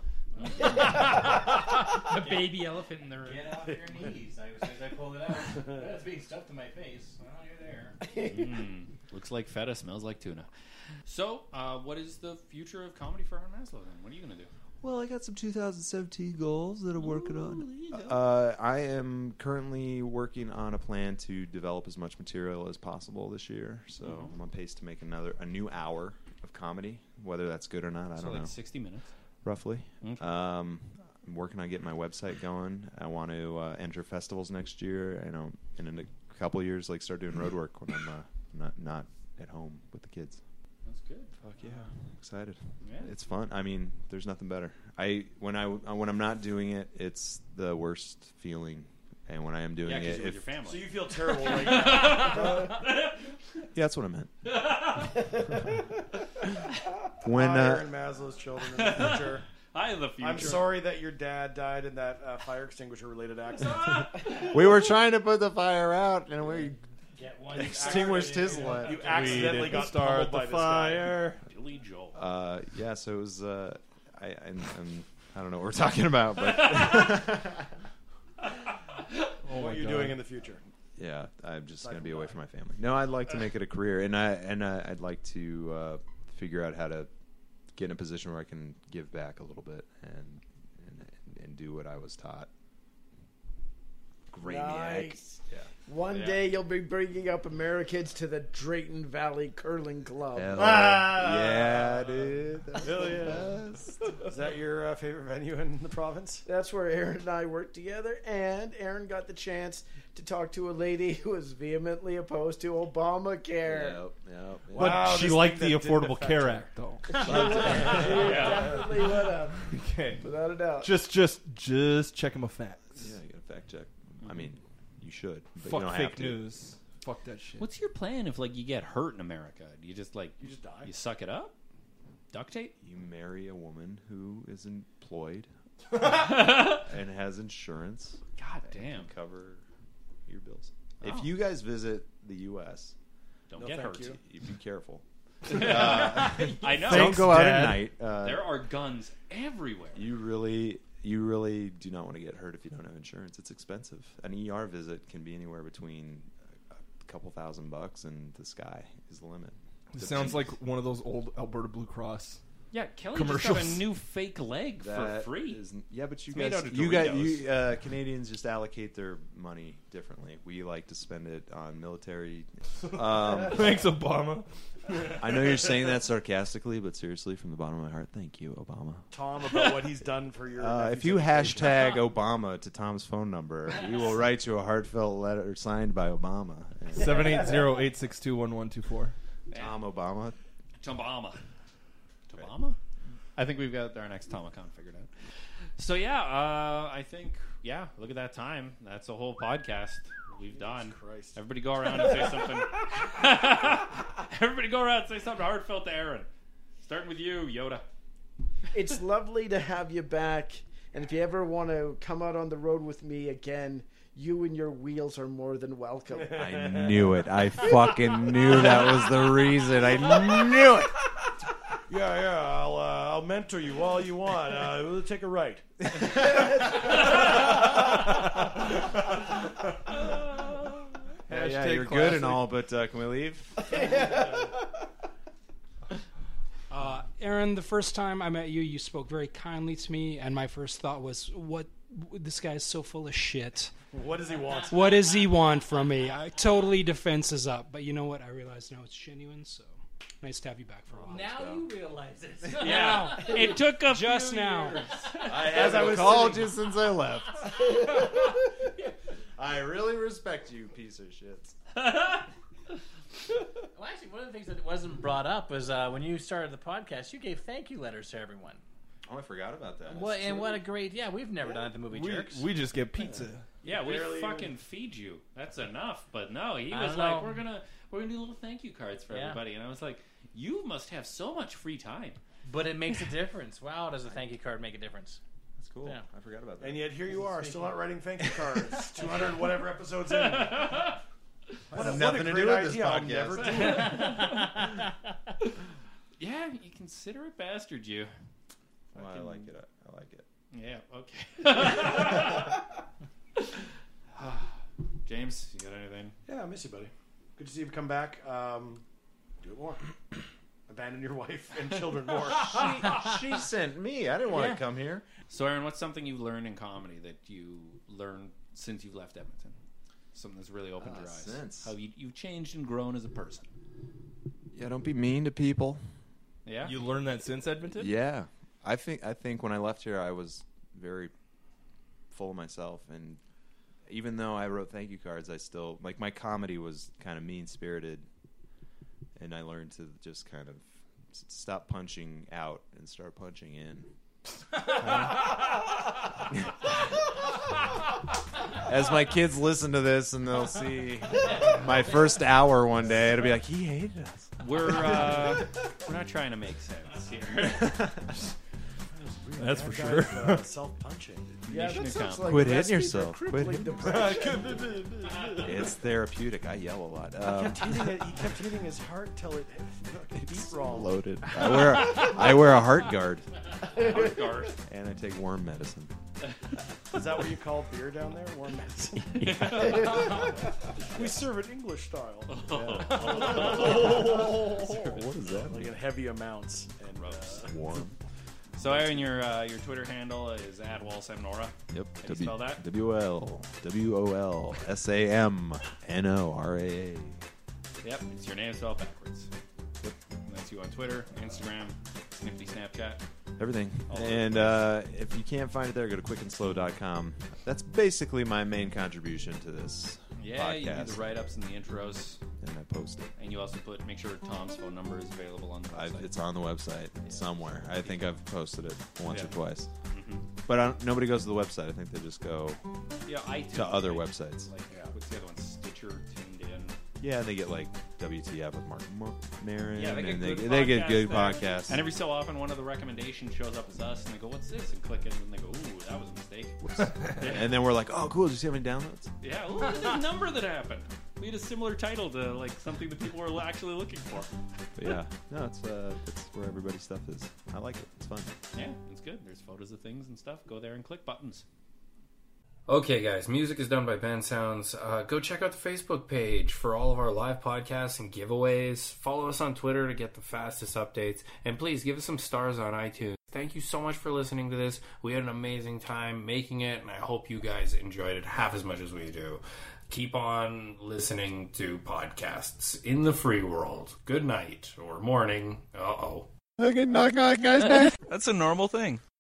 A baby elephant in the room. Get off your knees. I, as soon as I pulled it out, that's being stuffed in my face. Well, you're there. Mm, looks like feta, smells like tuna. So, uh, what is the future of comedy for Aaron Maslow then? What are you going to do? Well, I got some two thousand seventeen goals that I'm working on. Uh, I am currently working on a plan to develop as much material as possible this year. So Mhm. I'm on pace to make another a new hour of comedy. Whether that's good or not, I so don't like know. sixty minutes. Roughly. Okay. Um, I'm working on getting my website going. I want to uh, enter festivals next year. I know in a couple of years, like start doing road work when I'm uh, not not at home with the kids. That's good. Fuck yeah, I'm excited. Yeah. It's fun. I mean, there's nothing better. I when I when I'm not doing it, it's the worst feeling. And when I am doing Yeah, because it, you're with if- your family. So you feel terrible right now. yeah, that's what I meant. when Hi, uh, Aaron Maslow's children in the future. Hi, the future. I'm sorry that your dad died in that uh, fire extinguisher-related accident. we were trying to put the fire out, and we Get one. extinguished his light. You accidentally got pummeled by this guy. Billy Joel. Uh, yeah, so it was. Uh, I and, and I don't know what we're talking about, but Oh what my you're God. doing in the future. Yeah, I'm just going to be away from my family. No, I'd like to make it a career, and I and I, I'd like to uh, figure out how to get in a position where I can give back a little bit and and, and do what I was taught. Great. Nice. Yeah. One Yeah. day you'll be bringing up Americans to the Drayton Valley Curling Club. Hell Ah! yeah, dude. That's Hell the yeah. best. Is that your uh, favorite venue in the province? That's where Aaron and I worked together, and Aaron got the chance to talk to a lady who was vehemently opposed to Obamacare. Yep, yep, yep. But Wow, she this liked thing the that didn't Affordable affect Care her. Act, though. Definitely would have, Okay. without a doubt. Just, just, just checking my facts. Yeah, you gotta fact check. I mean, you should, but Fuck you don't fake have to. news. Fuck that shit. What's your plan if like you get hurt in America? Do you just like You just die. you suck it up? Duct tape? You marry a woman who is employed and has insurance. God and damn. can cover your bills. Oh. If you guys visit the U S, Don't No, get thank hurt. you. you be careful. I know. Don't Thanks, go out Dad. at night. Uh, There are guns everywhere. you really, you really do not want to get hurt if you don't have insurance. It's expensive. An E R visit can be anywhere between a couple thousand bucks and the sky is the limit. It sounds like one of those old Alberta Blue Cross. Yeah, Kelly just got a Commercials. new fake leg That for free. is- yeah, but you It's made guys, out of you guys, Doritos. you uh, Canadians just allocate their money differently. We like to spend it on military. Um, Thanks, Obama. I know you're saying that sarcastically, but seriously, from the bottom of my heart, thank you, Obama. Tom, about what he's done for your. Uh, nephew's if you education. hashtag Obama to Tom's phone number, we will write you a heartfelt letter signed by Obama. And seven eight zero, eight six two, one one two four. Tom Obama. Obama. Obama? I think we've got our next Tomicon figured out. So yeah, uh, I think yeah. Look at that time. That's a whole podcast we've done. Christ. Everybody go around and say something. Everybody go around and say something heartfelt to Aaron. Starting with you, Yoda. It's lovely to have you back, and if you ever want to come out on the road with me again, you and your wheels are more than welcome. I knew it. I fucking knew that was the reason. I knew it. Yeah, yeah. I'll uh, I'll mentor you all you want. Uh, we'll take a right. Yeah, yeah, Hashtag you're good classic. and all, but uh, can we leave? Uh, Aaron, the first time I met you, you spoke very kindly to me, and my first thought was, "What? This guy's so full of shit. What does he want? What does he want from me?" I totally defenses up, but you know what? I realize now it's genuine. So nice to have you back for a while. Now you realize it. Yeah, It took a just few now. years. I As I haven't was called sitting- you since I left. I really respect you, piece of shit. Well, actually, one of the things that wasn't brought up was uh, when you started the podcast, you gave thank you letters to everyone. Oh, I forgot about that. What and what a great yeah, we've never done it at the movie We, Jerks. we just get pizza. Yeah, we Barely fucking even- feed you. That's enough. But no, he I was don't like, know. "We're gonna, we're gonna do little thank you cards for Yeah. everybody," and I was like, "You must have so much free time." But it makes a difference. Wow, does a thank you card make a difference? That's cool. Yeah. I forgot about that. And yet here you are, still not writing thank you cards. Two hundred whatever episodes in. What a, Nothing what a to do great with this idea. I'll podcast. never do it. Yeah, you considerate bastard, you. Well, I like it. I, I like it. Yeah. Okay. James, you got anything? Yeah, I miss you, buddy. Good to see you come back. Um, do it more. Abandon your wife and children more. she, she sent me. I didn't want Yeah. to come here. So, Aaron, what's something you've learned in comedy that you learned since you've left Edmonton? Something that's really opened Ah, your eyes. since. How you, you've changed and grown as a person. Yeah, don't be mean to people. Yeah. You learned that since Edmonton? Yeah, I think I think when I left here, I was very full of myself, and even though I wrote thank you cards, I still like my comedy was kind of mean spirited, and I learned to just kind of s- stop punching out and start punching in. As my kids listen to this and they'll see my first hour one day, it'll be like, he hated us. We're uh, we're not trying to make sense here. That's for That sure. guy's, uh, self-punching. Yeah, Mission that sounds account. like Quit a hitting recipe for yourself. Quit crippling hitting- depression. It's therapeutic. I yell a lot. He Um, kept hitting it. He kept hitting his heart till it, it beat wrong. loaded. I wear I wear a heart guard Guard. and I take worm medicine. Is that what you call beer down there? Warm medicine. We serve it English style. What is that? Like in heavy amounts and uh, Warm. So, Aaron, your uh, your Twitter handle is at WalSamNora. Yep. How do you spell that? W L W O L S A M N O R A A. Yep, it's your name spelled backwards. Yep. And that's you on Twitter, Instagram, Snifty Snapchat. Everything. All And uh, if you can't find it there, go to quick and slow dot com. That's basically my main contribution to this Yeah, podcast. you do the write-ups and the intros. And I post it. And you also put make sure Tom's phone number is available on the website. I've, it's on the website somewhere. I think I've posted it once Yeah. or twice. Mhm. But I don't, nobody goes to the website. I think they just go Yeah, iTunes. to other like, websites. Like, yeah, what's the other one? Stitcher, Tuned In. Yeah, and they get like W T F with Mark Mar- Maron. Yeah, they get and good they, they get podcasts good there. podcasts. And every so often, one of the recommendations shows up as us, and they go, "What's this?" and click it, and they go, "Ooh, that was a mistake." And then we're like, oh, cool. Did you see how many downloads? Yeah, look at the number that happened. We had a similar title to like something that people were actually looking for. But yeah, no, it's uh, it's where everybody's stuff is. I like it. It's fun. Yeah, it's good. There's photos of things and stuff. Go there and click buttons. Okay, guys, music is done by Ben Sounds. Uh, go check out the Facebook page for all of our live podcasts and giveaways. Follow us on Twitter to get the fastest updates. And please give us some stars on iTunes. Thank you so much for listening to this. We had an amazing time making it, and I hope you guys enjoyed it half as much as we do. Keep on listening to podcasts in the free world. Good night or morning. Uh-oh. That's a normal thing.